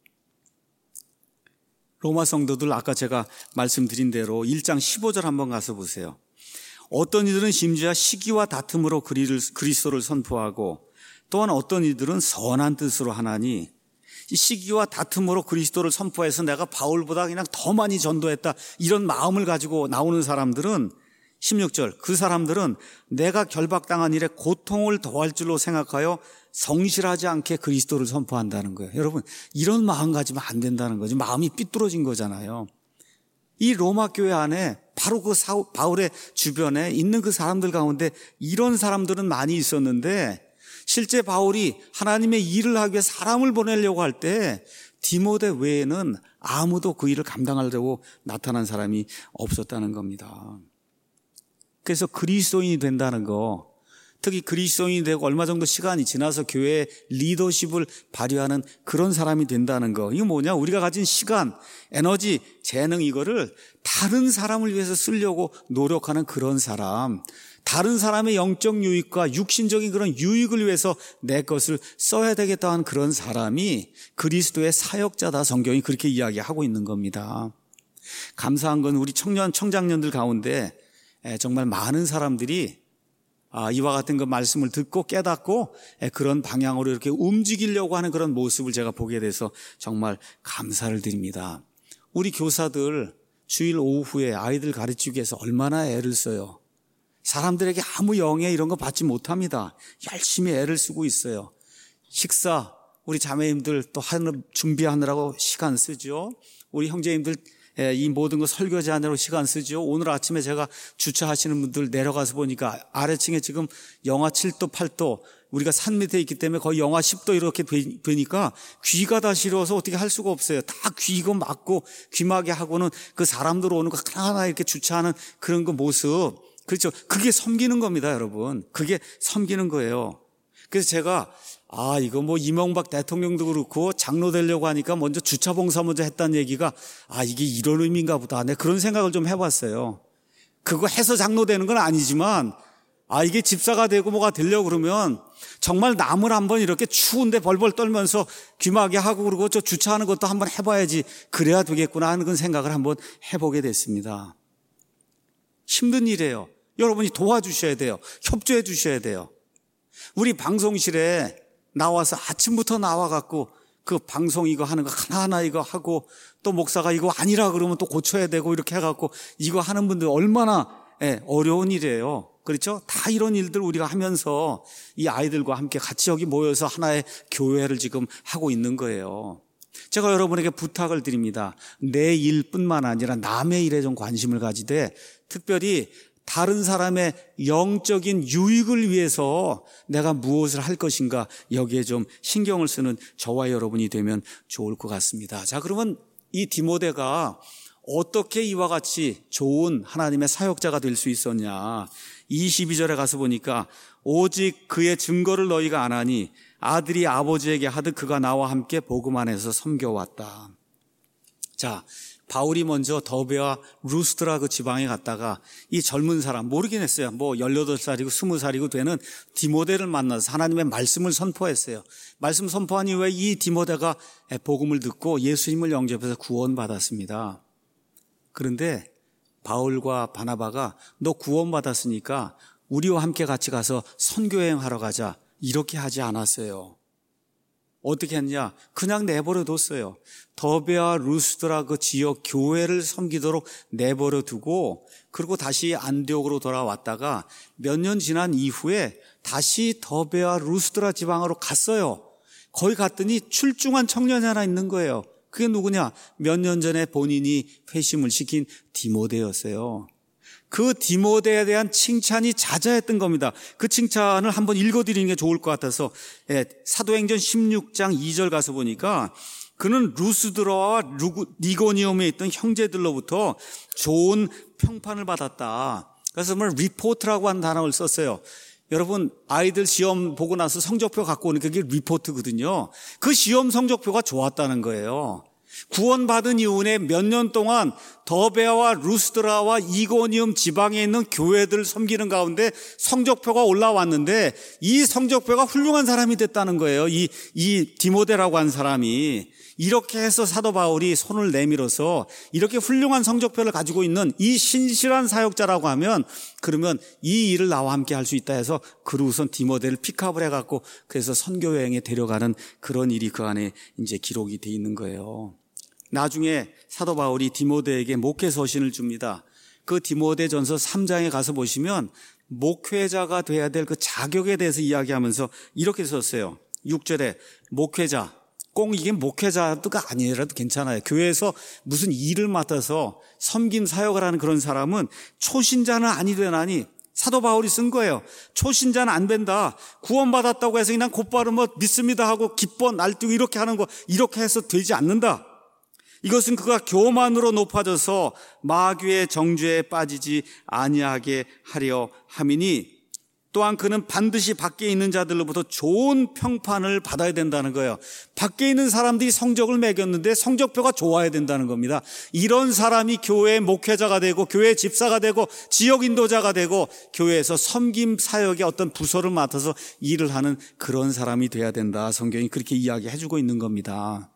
로마 성도들 아까 제가 말씀드린 대로 일 장 십오 절 한번 가서 보세요. 어떤 이들은 심지어 시기와 다툼으로 그리스도를 선포하고 또한 어떤 이들은 선한 뜻으로 하나니, 이 시기와 다툼으로 그리스도를 선포해서 내가 바울보다 그냥 더 많이 전도했다 이런 마음을 가지고 나오는 사람들은 십육 절, 그 사람들은 내가 결박당한 일에 고통을 더할 줄로 생각하여 성실하지 않게 그리스도를 선포한다는 거예요. 여러분, 이런 마음 가지면 안 된다는 거죠. 마음이 삐뚤어진 거잖아요. 이 로마 교회 안에 바로 그 사우, 바울의 주변에 있는 그 사람들 가운데 이런 사람들은 많이 있었는데, 실제 바울이 하나님의 일을 하기 위해 사람을 보내려고 할 때 디모데 외에는 아무도 그 일을 감당하려고 나타난 사람이 없었다는 겁니다. 그래서 그리스도인이 된다는 거, 특히 그리스도인이 되고 얼마 정도 시간이 지나서 교회의 리더십을 발휘하는 그런 사람이 된다는 거, 이거 뭐냐? 우리가 가진 시간, 에너지, 재능, 이거를 다른 사람을 위해서 쓰려고 노력하는 그런 사람, 다른 사람의 영적 유익과 육신적인 그런 유익을 위해서 내 것을 써야 되겠다 하는 그런 사람이 그리스도의 사역자다, 성경이 그렇게 이야기하고 있는 겁니다. 감사한 건 우리 청년, 청장년들 가운데 정말 많은 사람들이 이와 같은 그 말씀을 듣고 깨닫고 그런 방향으로 이렇게 움직이려고 하는 그런 모습을 제가 보게 돼서 정말 감사를 드립니다. 우리 교사들 주일 오후에 아이들 가르치기 위해서 얼마나 애를 써요. 사람들에게 아무 영예 이런 거 받지 못합니다. 열심히 애를 쓰고 있어요. 식사 우리 자매님들 또 하는 준비하느라고 시간 쓰죠. 우리 형제님들 이 모든 거 설교제 하느라고 시간 쓰죠. 오늘 아침에 제가 주차하시는 분들 내려가서 보니까 아래층에 지금 영하 칠 도, 팔 도, 우리가 산 밑에 있기 때문에 거의 영하 십 도 이렇게 되니까 귀가 다 시려서 어떻게 할 수가 없어요. 다 귀고 막고 귀마개 하고는 그 사람들 오는 거 하나하나 이렇게 주차하는 그런 그 모습, 그렇죠. 그게 섬기는 겁니다, 여러분. 그게 섬기는 거예요. 그래서 제가 아, 이거 뭐 이명박 대통령도 그렇고 장로 되려고 하니까 먼저 주차 봉사 먼저 했다는 얘기가 아, 이게 이런 의미인가 보다. 네, 그런 생각을 좀 해봤어요. 그거 해서 장로 되는 건 아니지만 아, 이게 집사가 되고 뭐가 되려고 그러면 정말 남을 한번 이렇게 추운데 벌벌 떨면서 귀마개 하고 그러고 저 주차하는 것도 한번 해봐야지 그래야 되겠구나 하는 그런 생각을 한번 해보게 됐습니다. 힘든 일이에요. 여러분이 도와주셔야 돼요. 협조해 주셔야 돼요. 우리 방송실에 나와서 아침부터 나와갖고 그 방송 이거 하는 거 하나하나 이거 하고 또 목사가 이거 아니라 그러면 또 고쳐야 되고 이렇게 해갖고 이거 하는 분들 얼마나 예, 어려운 일이에요. 그렇죠? 다 이런 일들 우리가 하면서 이 아이들과 함께 같이 여기 모여서 하나의 교회를 지금 하고 있는 거예요. 제가 여러분에게 부탁을 드립니다. 내 일뿐만 아니라 남의 일에 좀 관심을 가지되 특별히 다른 사람의 영적인 유익을 위해서 내가 무엇을 할 것인가 여기에 좀 신경을 쓰는 저와 여러분이 되면 좋을 것 같습니다. 자, 그러면 이 디모데가 어떻게 이와 같이 좋은 하나님의 사역자가 될 수 있었냐. 이십이 절에 가서 보니까 오직 그의 증거를 너희가 안 하니 아들이 아버지에게 하듯 그가 나와 함께 복음 안에서 섬겨왔다. 자, 바울이 먼저 더베와 루스드라 그 지방에 갔다가 이 젊은 사람 모르긴 했어요. 뭐 열여덟 살이고 스무 살이고 되는 디모데를 만나서 하나님의 말씀을 선포했어요. 말씀 선포한 이후에 이 디모데가 복음을 듣고 예수님을 영접해서 구원받았습니다. 그런데 바울과 바나바가 너 구원받았으니까 우리와 함께 같이 가서 선교여행하러 가자 이렇게 하지 않았어요. 어떻게 했냐? 그냥 내버려 뒀어요. 더베와 루스드라 그 지역 교회를 섬기도록 내버려 두고 그리고 다시 안디옥으로 돌아왔다가 몇 년 지난 이후에 다시 더베와 루스드라 지방으로 갔어요. 거기 갔더니 출중한 청년이 하나 있는 거예요. 그게 누구냐? 몇 년 전에 본인이 회심을 시킨 디모데였어요. 그 디모데에 대한 칭찬이 자자했던 겁니다. 그 칭찬을 한번 읽어드리는 게 좋을 것 같아서 예, 사도행전 십육 장 이 절 가서 보니까 그는 루스드라와 니고니움에 있던 형제들로부터 좋은 평판을 받았다. 그래서 뭐 리포트라고 하는 단어를 썼어요. 여러분 아이들 시험 보고 나서 성적표 갖고 오는 그게 리포트거든요. 그 시험 성적표가 좋았다는 거예요. 구원받은 이후에 몇 년 동안 더베와 루스드라와 이고니움 지방에 있는 교회들을 섬기는 가운데 성적표가 올라왔는데 이 성적표가 훌륭한 사람이 됐다는 거예요. 이, 이 디모데라고 한 사람이. 이렇게 해서 사도 바울이 손을 내밀어서 이렇게 훌륭한 성적표를 가지고 있는 이 신실한 사역자라고 하면 그러면 이 일을 나와 함께 할 수 있다 해서 그러고선 디모데를 픽업을 해갖고 그래서 선교여행에 데려가는 그런 일이 그 안에 이제 기록이 돼 있는 거예요. 나중에 사도 바울이 디모데에게 목회 서신을 줍니다. 그 디모데전서 삼 장에 가서 보시면 목회자가 돼야 될 그 자격에 대해서 이야기하면서 이렇게 썼어요. 육 절에 목회자, 꼭 이게 목회자가 아니라도 괜찮아요. 교회에서 무슨 일을 맡아서 섬김 사역을 하는 그런 사람은 초신자는 아니되나니, 사도 바울이 쓴 거예요. 초신자는 안 된다. 구원받았다고 해서 그냥 곧바로 뭐 믿습니다 하고 기뻐 날뛰고 이렇게 하는 거, 이렇게 해서 되지 않는다. 이것은 그가 교만으로 높아져서 마귀의 정죄에 빠지지 아니하게 하려 함이니, 또한 그는 반드시 밖에 있는 자들로부터 좋은 평판을 받아야 된다는 거예요. 밖에 있는 사람들이 성적을 매겼는데 성적표가 좋아야 된다는 겁니다. 이런 사람이 교회의 목회자가 되고 교회 집사가 되고 지역 인도자가 되고 교회에서 섬김 사역의 어떤 부서를 맡아서 일을 하는 그런 사람이 돼야 된다. 성경이 그렇게 이야기해주고 있는 겁니다.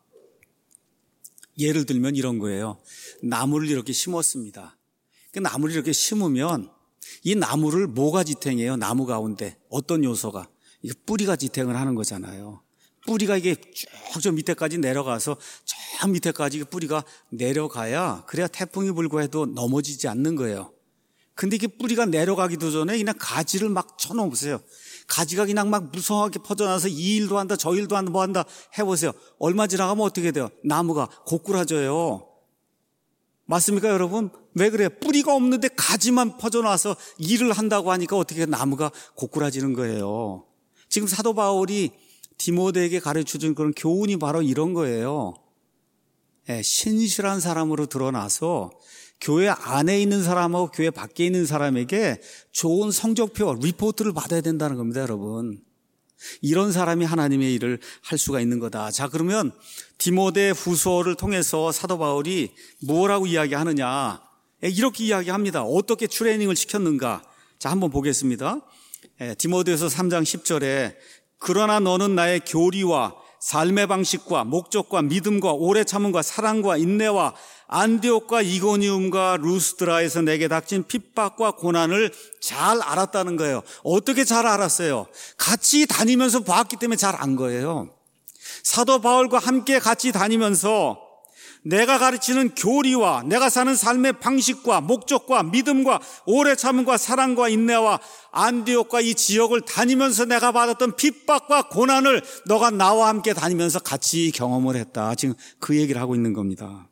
예를 들면 이런 거예요. 나무를 이렇게 심었습니다. 그 나무를 이렇게 심으면 이 나무를 뭐가 지탱해요? 나무 가운데 어떤 요소가? 이게 뿌리가 지탱을 하는 거잖아요. 뿌리가 이게 쭉 저 밑에까지 내려가서 저 밑에까지 뿌리가 내려가야, 그래야 태풍이 불고 해도 넘어지지 않는 거예요. 근데 이게 뿌리가 내려가기도 전에 그냥 가지를 막 쳐놓으세요. 가지가 그냥 막 무성하게 퍼져나서 이 일도 한다 저 일도 한다 뭐 한다 해보세요. 얼마 지나가면 어떻게 돼요? 나무가 고꾸라져요. 맞습니까 여러분? 왜 그래요? 뿌리가 없는데 가지만 퍼져나와서 일을 한다고 하니까 어떻게 나무가 고꾸라지는 거예요. 지금 사도 바울이 디모데에게 가르쳐준 그런 교훈이 바로 이런 거예요. 네, 신실한 사람으로 드러나서 교회 안에 있는 사람하고 교회 밖에 있는 사람에게 좋은 성적표, 리포트를 받아야 된다는 겁니다, 여러분. 이런 사람이 하나님의 일을 할 수가 있는 거다. 자, 그러면 디모데 후서를 통해서 사도 바울이 뭐라고 이야기하느냐? 이렇게 이야기합니다. 어떻게 트레이닝을 시켰는가? 자, 한번 보겠습니다. 디모데후서 삼 장 십 절에 그러나 너는 나의 교리와 삶의 방식과 목적과 믿음과 오래 참음과 사랑과 인내와 안디옥과 이고니움과 루스드라에서 내게 닥친 핍박과 고난을 잘 알았다는 거예요. 어떻게 잘 알았어요? 같이 다니면서 봤기 때문에 잘 안 거예요. 사도 바울과 함께 같이 다니면서 내가 가르치는 교리와 내가 사는 삶의 방식과 목적과 믿음과 오래 참음과 사랑과 인내와 안디옥과 이 지역을 다니면서 내가 받았던 핍박과 고난을 너가 나와 함께 다니면서 같이 경험을 했다. 지금 그 얘기를 하고 있는 겁니다.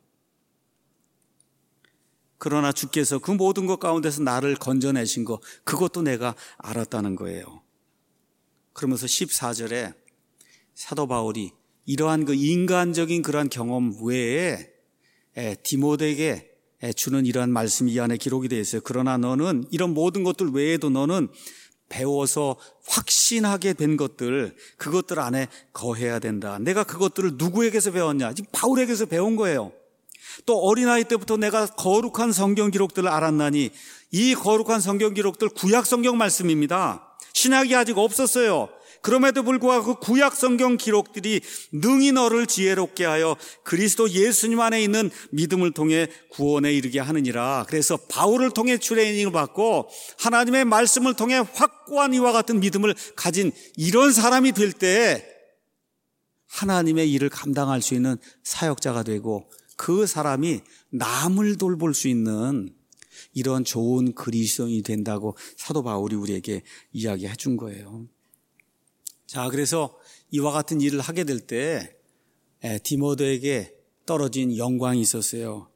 그러나 주께서 그 모든 것 가운데서 나를 건져내신 것, 그것도 내가 알았다는 거예요. 그러면서 십사 절에 사도 바울이 이러한 그 인간적인 그러한 경험 외에 디모데에게 주는 이러한 말씀이 이 안에 기록이 되어 있어요. 그러나 너는 이런 모든 것들 외에도 너는 배워서 확신하게 된 것들, 그것들 안에 거해야 된다. 내가 그것들을 누구에게서 배웠냐? 지금 바울에게서 배운 거예요. 또 어린아이 때부터 내가 거룩한 성경 기록들을 알았나니, 이 거룩한 성경 기록들 구약 성경 말씀입니다. 신약이 아직 없었어요. 그럼에도 불구하고 그 구약 성경 기록들이 능히 너를 지혜롭게 하여 그리스도 예수님 안에 있는 믿음을 통해 구원에 이르게 하느니라. 그래서 바울을 통해 트레이닝을 받고 하나님의 말씀을 통해 확고한 이와 같은 믿음을 가진 이런 사람이 될 때 하나님의 일을 감당할 수 있는 사역자가 되고, 그 사람이 남을 돌볼 수 있는 이런 좋은 그리스도인이 된다고 사도 바울이 우리에게 이야기해 준 거예요. 자, 그래서 이와 같은 일을 하게 될 때 디모데에게 떨어진 영광이 있었어요.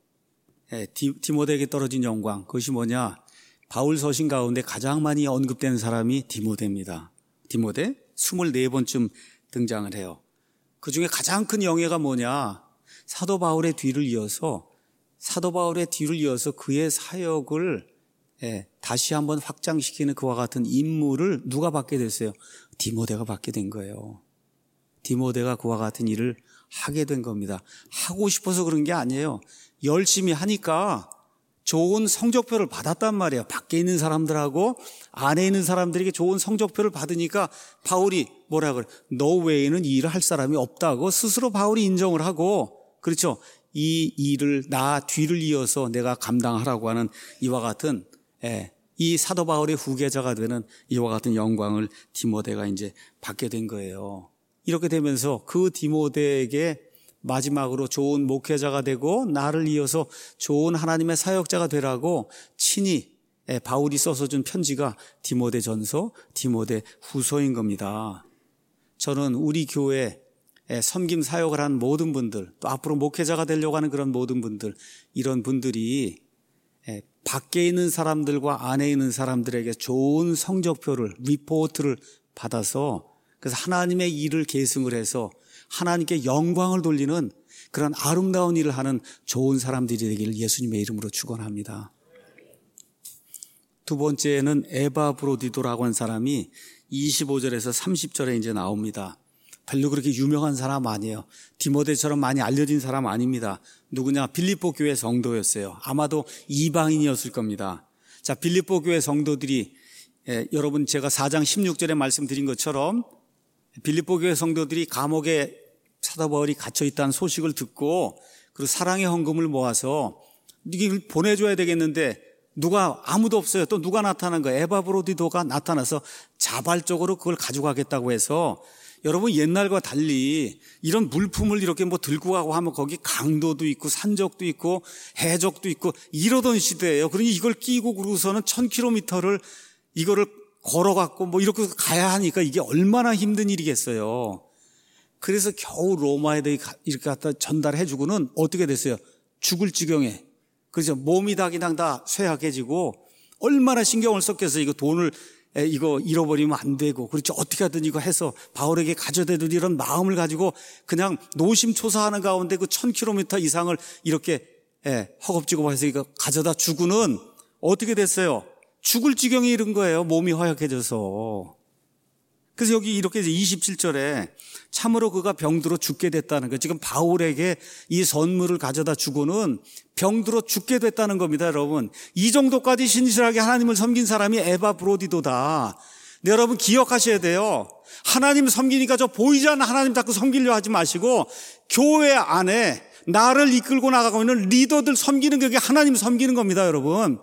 디모데에게 떨어진 영광, 그것이 뭐냐? 바울 서신 가운데 가장 많이 언급되는 사람이 디모데입니다. 디모데 이십사 번쯤 등장을 해요. 그 중에 가장 큰 영예가 뭐냐? 사도 바울의 뒤를 이어서 사도 바울의 뒤를 이어서 그의 사역을 예, 다시 한번 확장시키는 그와 같은 임무를 누가 받게 됐어요? 디모데가 받게 된 거예요. 디모데가 그와 같은 일을 하게 된 겁니다. 하고 싶어서 그런 게 아니에요. 열심히 하니까 좋은 성적표를 받았단 말이에요. 밖에 있는 사람들하고 안에 있는 사람들에게 좋은 성적표를 받으니까 바울이 뭐라 그래? 너 외에는 이 일을 할 사람이 없다고 스스로 바울이 인정을 하고, 그렇죠? 이 일을 나 뒤를 이어서 내가 감당하라고 하는 이와 같은 예, 이 사도 바울의 후계자가 되는 이와 같은 영광을 디모데가 이제 받게 된 거예요. 이렇게 되면서 그 디모데에게 마지막으로 좋은 목회자가 되고 나를 이어서 좋은 하나님의 사역자가 되라고 친히 바울이 써서 준 편지가 디모데전서, 디모데후서인 겁니다. 저는 우리 교회 섬김 사역을 한 모든 분들, 또 앞으로 목회자가 되려고 하는 그런 모든 분들, 이런 분들이 밖에 있는 사람들과 안에 있는 사람들에게 좋은 성적표를, 리포트를 받아서 그래서 하나님의 일을 계승을 해서 하나님께 영광을 돌리는 그런 아름다운 일을 하는 좋은 사람들이 되기를 예수님의 이름으로 축원합니다. 두 번째는 에바 브로디도라고 하는 사람이 이십오 절에서 삼십 절에 이제 나옵니다. 별로 그렇게 유명한 사람 아니에요. 디모데처럼 많이 알려진 사람 아닙니다. 누구냐? 빌립보 교회 성도였어요. 아마도 이방인이었을 겁니다. 자, 빌립보 교회 성도들이 예, 여러분 제가 사 장 십육 절에 말씀드린 것처럼 빌립보 교회 성도들이 감옥에 사도 바울이 갇혀 있다는 소식을 듣고 그리고 사랑의 헌금을 모아서 이걸 보내줘야 되겠는데 누가 아무도 없어요. 또 누가 나타난 거예요? 에바 브로디도가 나타나서 자발적으로 그걸 가져가겠다고 해서 여러분 옛날과 달리 이런 물품을 이렇게 뭐 들고 가고 하면 거기 강도도 있고 산적도 있고 해적도 있고 이러던 시대예요. 그러니 이걸 끼고 그러고서는 천 킬로미터를 이거를 걸어갖고 뭐 이렇게 가야 하니까 이게 얼마나 힘든 일이겠어요. 그래서 겨우 로마에 이렇게 갖다 전달해주고는 어떻게 됐어요? 죽을 지경에. 그래서 몸이 다 그냥 다 쇠약해지고 얼마나 신경을 썼겠어요. 이거 돈을 이거 잃어버리면 안 되고 그렇죠. 어떻게 하든 이거 해서 바울에게 가져대도 이런 마음을 가지고 그냥 노심초사하는 가운데 그 천 킬로미터 이상을 이렇게 허겁지겁 해서 이거 가져다 주고는 어떻게 됐어요? 죽을 지경에 이른 거예요. 몸이 허약해져서. 그래서 여기 이렇게 이십칠 절에 참으로 그가 병들어 죽게 됐다는 거예요. 지금 바울에게 이 선물을 가져다 주고는 병들어 죽게 됐다는 겁니다, 여러분. 이 정도까지 신실하게 하나님을 섬긴 사람이 에바 브로디도다. 네, 여러분 기억하셔야 돼요. 하나님 섬기니까 저 보이지 않는 하나님 자꾸 섬기려 하지 마시고 교회 안에 나를 이끌고 나가고 있는 리더들 섬기는 게 하나님 섬기는 겁니다, 여러분.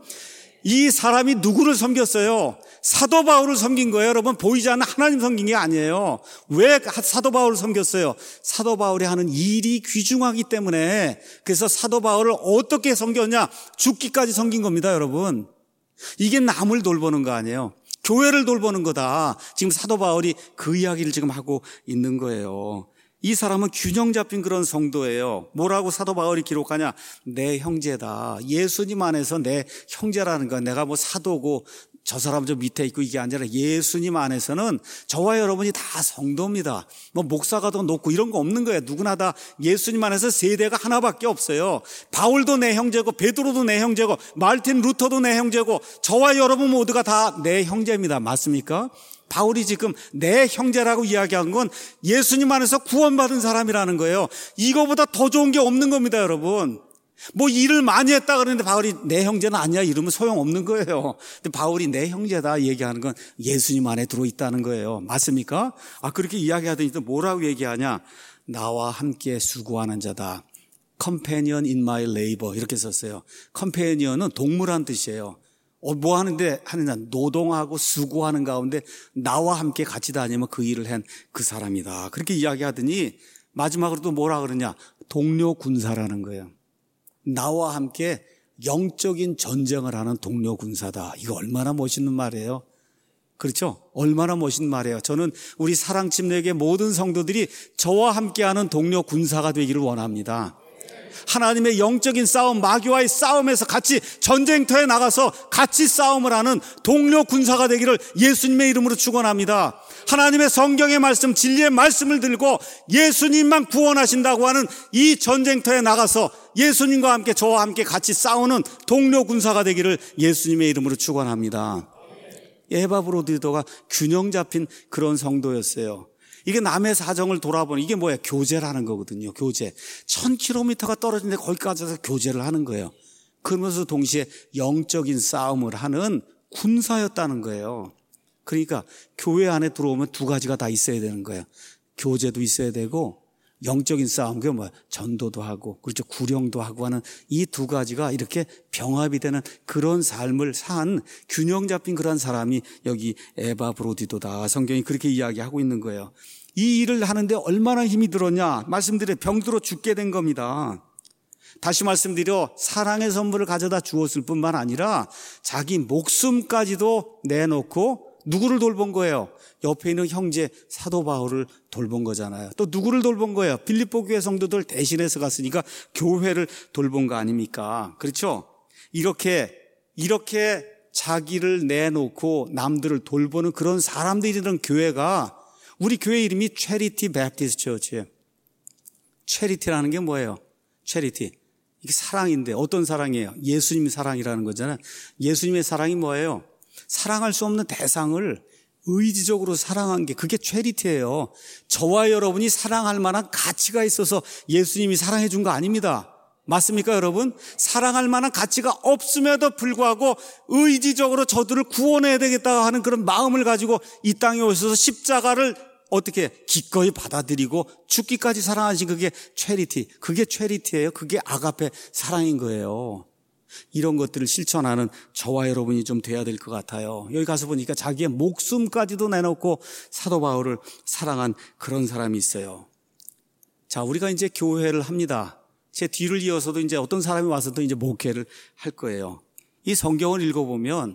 이 사람이 누구를 섬겼어요? 사도 바울을 섬긴 거예요. 여러분 보이지 않는 하나님 섬긴 게 아니에요. 왜 사도 바울을 섬겼어요? 사도 바울이 하는 일이 귀중하기 때문에. 그래서 사도 바울을 어떻게 섬겼냐? 죽기까지 섬긴 겁니다, 여러분. 이게 남을 돌보는 거 아니에요. 교회를 돌보는 거다. 지금 사도 바울이 그 이야기를 지금 하고 있는 거예요. 이 사람은 균형 잡힌 그런 성도예요. 뭐라고 사도 바울이 기록하냐? 내 형제다. 예수님 안에서 내 형제라는 건 내가 뭐 사도고 저 사람 저 밑에 있고 이게 아니라 예수님 안에서는 저와 여러분이 다 성도입니다. 뭐 목사가 더 높고 이런 거 없는 거예요. 누구나 다 예수님 안에서 세대가 하나밖에 없어요. 바울도 내 형제고 베드로도 내 형제고 말틴 루터도 내 형제고 저와 여러분 모두가 다 내 형제입니다. 맞습니까? 바울이 지금 내 형제라고 이야기한 건 예수님 안에서 구원받은 사람이라는 거예요. 이거보다 더 좋은 게 없는 겁니다, 여러분. 뭐 일을 많이 했다 그러는데 바울이 내 형제는 아니야 이러면 소용없는 거예요. 근데 바울이 내 형제다 얘기하는 건 예수님 안에 들어있다는 거예요. 맞습니까? 아, 그렇게 이야기하더니 또 뭐라고 얘기하냐? 나와 함께 수고하는 자다. Companion in my labor 이렇게 썼어요. Companion은 동물한 뜻이에요. 어, 뭐 하는데 하느냐? 노동하고 수고하는 가운데 나와 함께 같이 다니면 그 일을 한 그 사람이다. 그렇게 이야기하더니 마지막으로 또 뭐라 그러냐? 동료 군사라는 거예요. 나와 함께 영적인 전쟁을 하는 동료 군사다. 이거 얼마나 멋있는 말이에요. 그렇죠? 얼마나 멋있는 말이에요. 저는 우리 사랑침례교회 모든 성도들이 저와 함께하는 동료 군사가 되기를 원합니다. 하나님의 영적인 싸움, 마귀와의 싸움에서 같이 전쟁터에 나가서 같이 싸움을 하는 동료 군사가 되기를 예수님의 이름으로 축원합니다. 하나님의 성경의 말씀, 진리의 말씀을 들고 예수님만 구원하신다고 하는 이 전쟁터에 나가서 예수님과 함께 저와 함께 같이 싸우는 동료 군사가 되기를 예수님의 이름으로 축원합니다. 에바 브로디도가 균형 잡힌 그런 성도였어요. 이게 남의 사정을 돌아보는 이게 뭐예요? 교제라는 거거든요. 교제. 천 킬로미터가 떨어진데 거기까지 가서 교제를 하는 거예요. 그러면서 동시에 영적인 싸움을 하는 군사였다는 거예요. 그러니까 교회 안에 들어오면 두 가지가 다 있어야 되는 거예요. 교제도 있어야 되고 영적인 싸움, 그게 뭐야? 전도도 하고, 그렇죠. 구령도 하고 하는 이 두 가지가 이렇게 병합이 되는 그런 삶을 산 균형 잡힌 그런 사람이 여기 에바 브로디도다. 성경이 그렇게 이야기하고 있는 거예요. 이 일을 하는데 얼마나 힘이 들었냐? 말씀드려 병들어 죽게 된 겁니다. 다시 말씀드려 사랑의 선물을 가져다 주었을 뿐만 아니라 자기 목숨까지도 내놓고 누구를 돌본 거예요? 옆에 있는 형제 사도 바울을 돌본 거잖아요. 또 누구를 돌본 거예요? 빌립보 교회 성도들 대신해서 갔으니까 교회를 돌본 거 아닙니까? 그렇죠? 이렇게 이렇게 자기를 내놓고 남들을 돌보는 그런 사람들이 있는 교회가 우리 교회 이름이 체리티 베프티스트 처치예요. 체리티라는 게 뭐예요? 체리티. 이게 사랑인데 어떤 사랑이에요? 예수님의 사랑이라는 거잖아요. 예수님의 사랑이 뭐예요? 사랑할 수 없는 대상을 의지적으로 사랑한 게 그게 체리티예요. 저와 여러분이 사랑할 만한 가치가 있어서 예수님이 사랑해 준 거 아닙니다. 맞습니까, 여러분? 사랑할 만한 가치가 없음에도 불구하고 의지적으로 저들을 구원해야 되겠다 하는 그런 마음을 가지고 이 땅에 오셔서 십자가를 어떻게 기꺼이 받아들이고 죽기까지 사랑하신 그게 체리티. 그게 체리티예요. 그게 아가페 사랑인 거예요. 이런 것들을 실천하는 저와 여러분이 좀 돼야 될 것 같아요. 여기 가서 보니까 자기의 목숨까지도 내놓고 사도 바울을 사랑한 그런 사람이 있어요. 자, 우리가 이제 교회를 합니다. 제 뒤를 이어서도 이제 어떤 사람이 와서도 이제 목회를 할 거예요. 이 성경을 읽어보면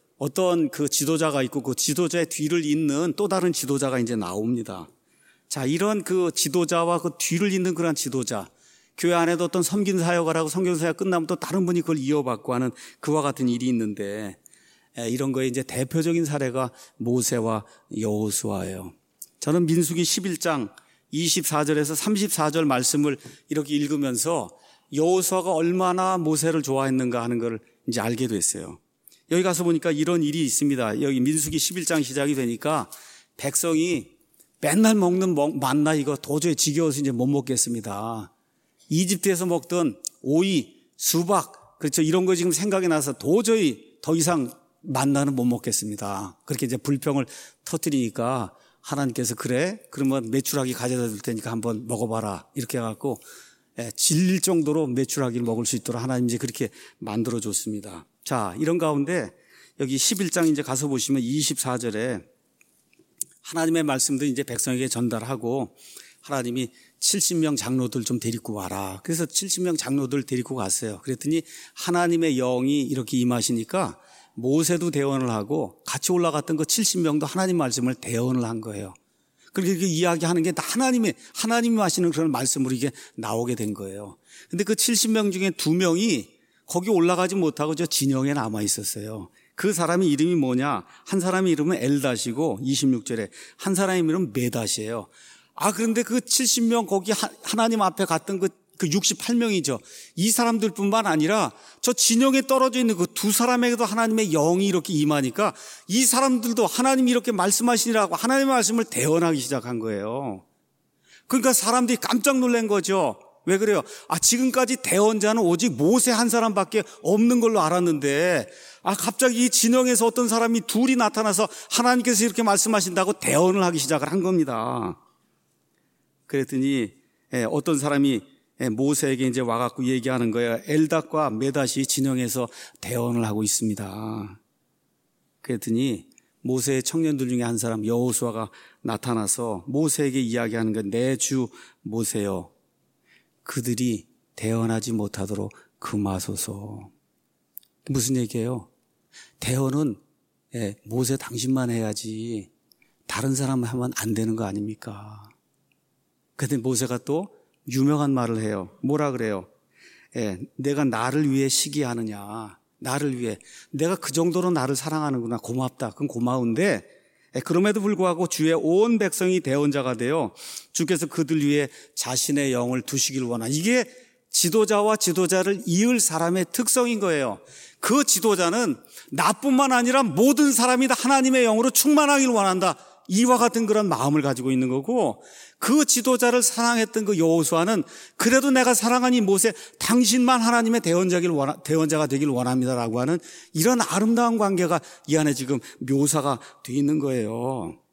어떤 그 지도자가 있고 그 지도자의 뒤를 잇는 또 다른 지도자가 이제 나옵니다. 자, 이런 그 지도자와 그 뒤를 잇는 그런 지도자, 교회 안에도 어떤 섬긴 사역을 하고 성경 사역 끝나면 또 다른 분이 그걸 이어받고 하는 그와 같은 일이 있는데 이런 거에 이제 대표적인 사례가 모세와 여호수아예요. 저는 민수기 십일 장 이십사 절에서 삼십사 절 말씀을 이렇게 읽으면서 여호수아가 얼마나 모세를 좋아했는가 하는 걸 이제 알게 됐어요. 여기 가서 보니까 이런 일이 있습니다. 여기 민수기 십일 장 시작이 되니까 백성이 맨날 먹는 만나 이거 도저히 지겨워서 이제 못 먹겠습니다. 이집트에서 먹던 오이, 수박, 그렇죠. 이런 거 지금 생각이 나서 도저히 더 이상 만나는 못 먹겠습니다. 그렇게 이제 불평을 터뜨리니까 하나님께서 그래? 그러면 메추라기 가져다 줄 테니까 한번 먹어봐라. 이렇게 해갖고 질릴 정도로 메추라기를 먹을 수 있도록 하나님 이제 그렇게 만들어줬습니다. 자, 이런 가운데 여기 십일 장 이제 가서 보시면 이십사 절에 하나님의 말씀도 이제 백성에게 전달하고 하나님이 칠십 명 장로들 좀 데리고 와라. 그래서 칠십 명 장로들 데리고 갔어요. 그랬더니 하나님의 영이 이렇게 임하시니까 모세도 대언을 하고 같이 올라갔던 그 칠십 명도 하나님 말씀을 대언을 한 거예요. 그렇게 이야기하는 게 다 하나님의, 하나님이 하시는 그런 말씀으로 이게 나오게 된 거예요. 근데 그 칠십 명 중에 두 명이 거기 올라가지 못하고 저 진영에 남아 있었어요. 그 사람의 이름이 뭐냐? 한 사람의 이름은 엘닷이고 이십육 절에 한 사람의 이름은 메닷이에요. 아, 그런데 그 칠십 명 거기 하나님 앞에 갔던 그, 그 육십팔 명이죠. 이 사람들 뿐만 아니라 저 진영에 떨어져 있는 그 두 사람에게도 하나님의 영이 이렇게 임하니까 이 사람들도 하나님이 이렇게 말씀하시니라고 하나님의 말씀을 대언하기 시작한 거예요. 그러니까 사람들이 깜짝 놀란 거죠. 왜 그래요? 아, 지금까지 대언자는 오직 모세 한 사람밖에 없는 걸로 알았는데 아, 갑자기 이 진영에서 어떤 사람이 둘이 나타나서 하나님께서 이렇게 말씀하신다고 대언을 하기 시작을 한 겁니다. 그랬더니 어떤 사람이 모세에게 이제 와갖고 얘기하는 거예요. 엘닷과 메닷이 진영에서 대언을 하고 있습니다. 그랬더니 모세의 청년들 중에 한 사람 여호수아가 나타나서 모세에게 이야기하는 건 내 주 모세여, 그들이 대언하지 못하도록 금하소서. 무슨 얘기예요? 대언은 모세 당신만 해야지 다른 사람 하면 안 되는 거 아닙니까? 그런데 모세가 또 유명한 말을 해요. 뭐라 그래요? 예, 내가 나를 위해 시기하느냐. 나를 위해. 내가 그 정도로 나를 사랑하는구나. 고맙다. 그건 고마운데 예, 그럼에도 불구하고 주의 온 백성이 대언자가 되어 주께서 그들 위해 자신의 영을 두시길 원하는, 이게 지도자와 지도자를 이을 사람의 특성인 거예요. 그 지도자는 나뿐만 아니라 모든 사람이 다 하나님의 영으로 충만하길 원한다. 이와 같은 그런 마음을 가지고 있는 거고, 그 지도자를 사랑했던 그 여호수아는 그래도 내가 사랑한 이 모세 당신만 하나님의 대언자가 되길 원합니다라고 하는 이런 아름다운 관계가 이 안에 지금 묘사가 돼 있는 거예요.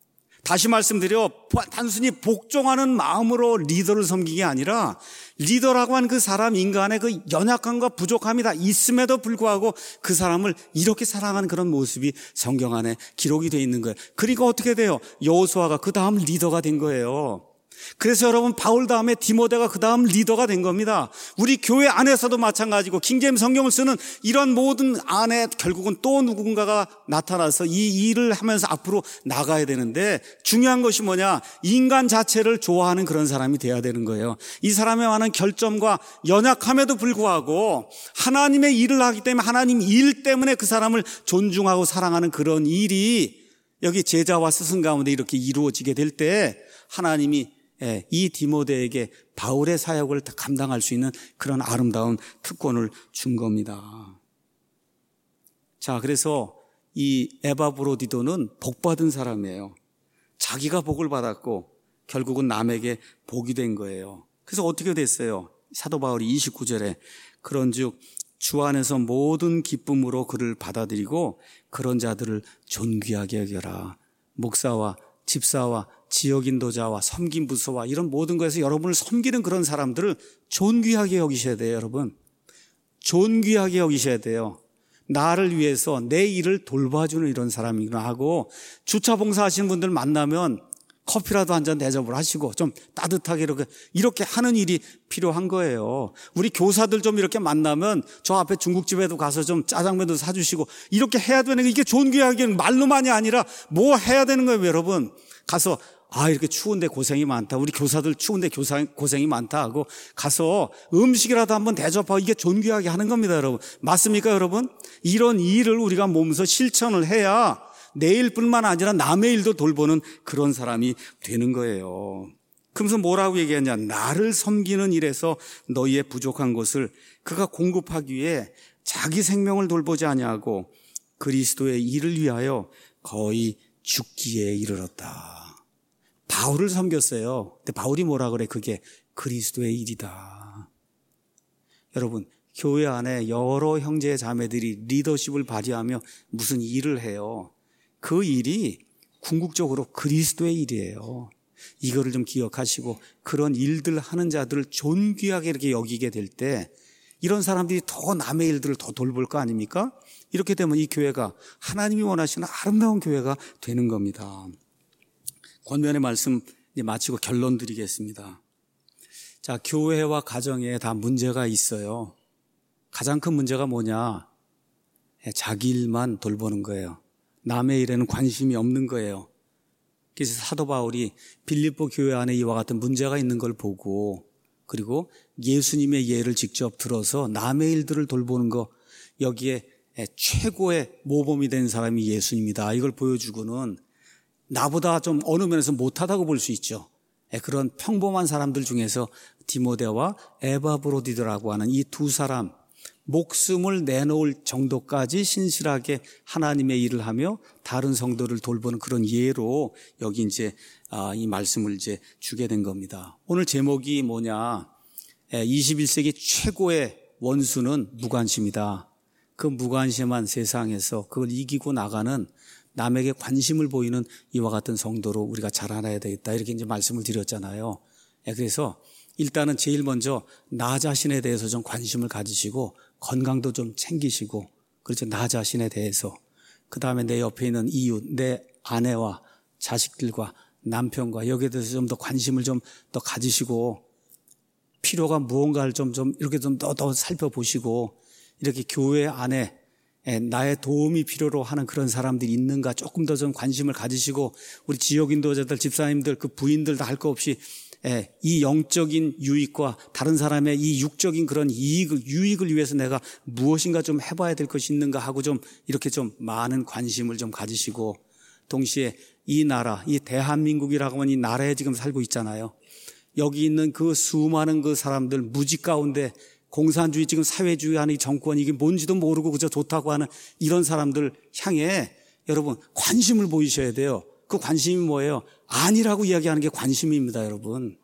다시 말씀드려 단순히 복종하는 마음으로 리더를 섬기는 게 아니라 리더라고 하는 그 사람 인간의 그 연약함과 부족함이 다 있음에도 불구하고 그 사람을 이렇게 사랑하는 그런 모습이 성경 안에 기록이 되어 있는 거예요. 그리고 어떻게 돼요? 여호수아가 그 다음 리더가 된 거예요. 그래서 여러분 바울 다음에 디모데가 그 다음 리더가 된 겁니다. 우리 교회 안에서도 마찬가지고 킹제임스 성경을 쓰는 이런 모든 안에 결국은 또 누군가가 나타나서 이 일을 하면서 앞으로 나가야 되는데 중요한 것이 뭐냐? 인간 자체를 좋아하는 그런 사람이 돼야 되는 거예요. 이 사람의 많은 결점과 연약함에도 불구하고 하나님의 일을 하기 때문에 하나님 일 때문에 그 사람을 존중하고 사랑하는 그런 일이 여기 제자와 스승 가운데 이렇게 이루어지게 될 때 하나님이 예, 이 디모데에게 바울의 사역을 감당할 수 있는 그런 아름다운 특권을 준 겁니다. 자, 그래서 이 에바브로디도는 복받은 사람이에요. 자기가 복을 받았고 결국은 남에게 복이 된 거예요. 그래서 어떻게 됐어요? 사도 바울이 이십구 절에 그런즉 주 안에서 모든 기쁨으로 그를 받아들이고 그런 자들을 존귀하게 여겨라. 목사와 집사와 지역인도자와 섬긴 부서와 이런 모든 것에서 여러분을 섬기는 그런 사람들을 존귀하게 여기셔야 돼요. 여러분 존귀하게 여기셔야 돼요. 나를 위해서 내 일을 돌봐주는 이런 사람이구나 하고 주차 봉사하시는 분들 만나면 커피라도 한 잔 대접을 하시고 좀 따뜻하게 이렇게 이렇게 하는 일이 필요한 거예요. 우리 교사들 좀 이렇게 만나면 저 앞에 중국집에도 가서 좀 짜장면도 사주시고 이렇게 해야 되는 게 이게 존귀하게 말로만이 아니라 뭐 해야 되는 거예요. 여러분 가서 아 이렇게 추운데 고생이 많다. 우리 교사들 추운데 교사, 고생이 많다 하고 가서 음식이라도 한번 대접하고 이게 존귀하게 하는 겁니다. 여러분 맞습니까? 여러분 이런 일을 우리가 몸소 실천을 해야 내일뿐만 아니라 남의 일도 돌보는 그런 사람이 되는 거예요. 그러면서 뭐라고 얘기하냐? 나를 섬기는 일에서 너희의 부족한 것을 그가 공급하기 위해 자기 생명을 돌보지 아니하고 그리스도의 일을 위하여 거의 죽기에 이르렀다. 바울을 섬겼어요. 근데 바울이 뭐라 그래? 그게 그리스도의 일이다. 여러분 교회 안에 여러 형제 자매들이 리더십을 발휘하며 무슨 일을 해요. 그 일이 궁극적으로 그리스도의 일이에요. 이거를 좀 기억하시고 그런 일들 하는 자들을 존귀하게 이렇게 여기게 될 때 이런 사람들이 더 남의 일들을 더 돌볼 거 아닙니까? 이렇게 되면 이 교회가 하나님이 원하시는 아름다운 교회가 되는 겁니다. 권면의 말씀 이제 마치고 결론 드리겠습니다. 자, 교회와 가정에 다 문제가 있어요. 가장 큰 문제가 뭐냐? 자기 일만 돌보는 거예요. 남의 일에는 관심이 없는 거예요. 그래서 사도 바울이 빌립보 교회 안에 이와 같은 문제가 있는 걸 보고 그리고 예수님의 예를 직접 들어서 남의 일들을 돌보는 거 여기에 최고의 모범이 된 사람이 예수님이다. 이걸 보여주고는 나보다 좀 어느 면에서 못하다고 볼 수 있죠. 그런 평범한 사람들 중에서 디모데와 에바브로디도라고 하는 이 두 사람 목숨을 내놓을 정도까지 신실하게 하나님의 일을 하며 다른 성도를 돌보는 그런 예로 여기 이제 이 말씀을 이제 주게 된 겁니다. 오늘 제목이 뭐냐? 이십일 세기 최고의 원수는 무관심이다. 그 무관심한 세상에서 그걸 이기고 나가는 남에게 관심을 보이는 이와 같은 성도로 우리가 자라나야 되겠다. 이렇게 이제 말씀을 드렸잖아요. 그래서 일단은 제일 먼저 나 자신에 대해서 좀 관심을 가지시고 건강도 좀 챙기시고 그렇죠. 나 자신에 대해서 그 다음에 내 옆에 있는 이웃, 내 아내와 자식들과 남편과 여기에 대해서 좀 더 관심을 좀 더 가지시고 필요가 무언가를 좀, 좀 이렇게 좀 더, 더 살펴보시고 이렇게 교회 안에 나의 도움이 필요로 하는 그런 사람들이 있는가 조금 더 좀 관심을 가지시고 우리 지역인도자들, 집사님들, 그 부인들 다 할 거 없이 이 영적인 유익과 다른 사람의 이 육적인 그런 이익을, 유익을 위해서 내가 무엇인가 좀 해봐야 될 것이 있는가 하고 좀 이렇게 좀 많은 관심을 좀 가지시고 동시에 이 나라, 이 대한민국이라고 하는 이 나라에 지금 살고 있잖아요. 여기 있는 그 수많은 그 사람들 무지 가운데 공산주의 지금 사회주의 하는 이 정권 이게 뭔지도 모르고 그저 좋다고 하는 이런 사람들 향해 여러분 관심을 보이셔야 돼요. 그 관심이 뭐예요? 아니라고 이야기하는 게 관심입니다, 여러분.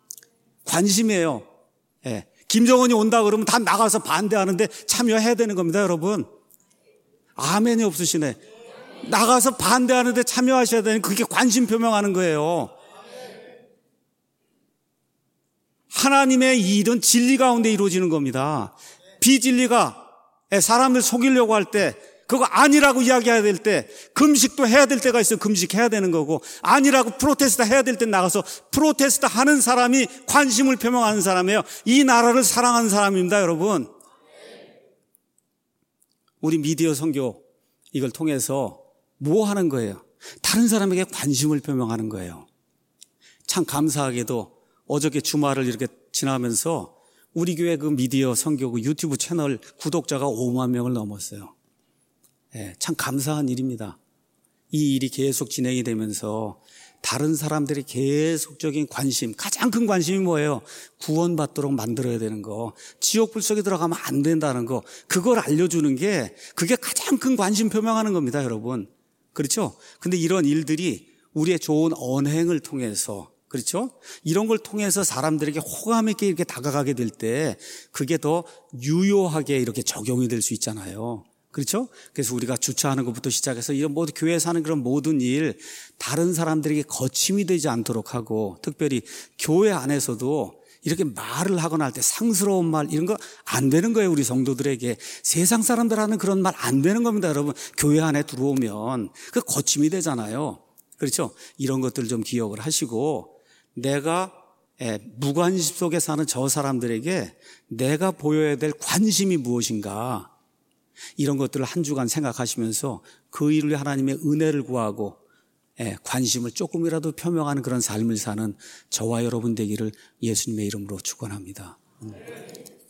관심이에요. 예. 김정은이 온다 그러면 다 나가서 반대하는데 참여해야 되는 겁니다, 여러분. 아멘이 없으시네. 나가서 반대하는데 참여하셔야 되는, 그게 관심 표명하는 거예요. 하나님의 일은 진리 가운데 이루어지는 겁니다. 비진리가 사람들 속이려고 할 때, 그거 아니라고 이야기해야 될 때, 금식도 해야 될 때가 있어요. 금식해야 되는 거고, 아니라고 프로테스트 해야 될 때 나가서 프로테스트 하는 사람이 관심을 표명하는 사람이에요. 이 나라를 사랑하는 사람입니다, 여러분. 우리 미디어 선교 이걸 통해서 뭐 하는 거예요? 다른 사람에게 관심을 표명하는 거예요. 참 감사하게도 어저께 주말을 이렇게 지나면서 우리 교회 그 미디어 선교 그 유튜브 채널 구독자가 오만 명을 넘었어요. 예, 참 감사한 일입니다. 이 일이 계속 진행이 되면서 다른 사람들이 계속적인 관심, 가장 큰 관심이 뭐예요? 구원받도록 만들어야 되는 거, 지옥불 속에 들어가면 안 된다는 거, 그걸 알려주는 게, 그게 가장 큰 관심 표명하는 겁니다, 여러분. 그렇죠? 근데 이런 일들이 우리의 좋은 언행을 통해서, 그렇죠? 이런 걸 통해서 사람들에게 호감 있게 이렇게 다가가게 될 때 그게 더 유효하게 이렇게 적용이 될 수 있잖아요. 그렇죠? 그래서 우리가 주차하는 것부터 시작해서 이런 모든 교회에서 하는 그런 모든 일, 다른 사람들에게 거침이 되지 않도록 하고, 특별히 교회 안에서도 이렇게 말을 하거나 할 때 상스러운 말 이런 거 안 되는 거예요. 우리 성도들에게 세상 사람들 하는 그런 말 안 되는 겁니다. 여러분, 교회 안에 들어오면 그 거침이 되잖아요. 그렇죠? 이런 것들 좀 기억을 하시고, 내가 무관심 속에 사는 저 사람들에게 내가 보여야 될 관심이 무엇인가, 이런 것들을 한 주간 생각하시면서 그 일을 위해 하나님의 은혜를 구하고 관심을 조금이라도 표명하는 그런 삶을 사는 저와 여러분 되기를 예수님의 이름으로 축원합니다.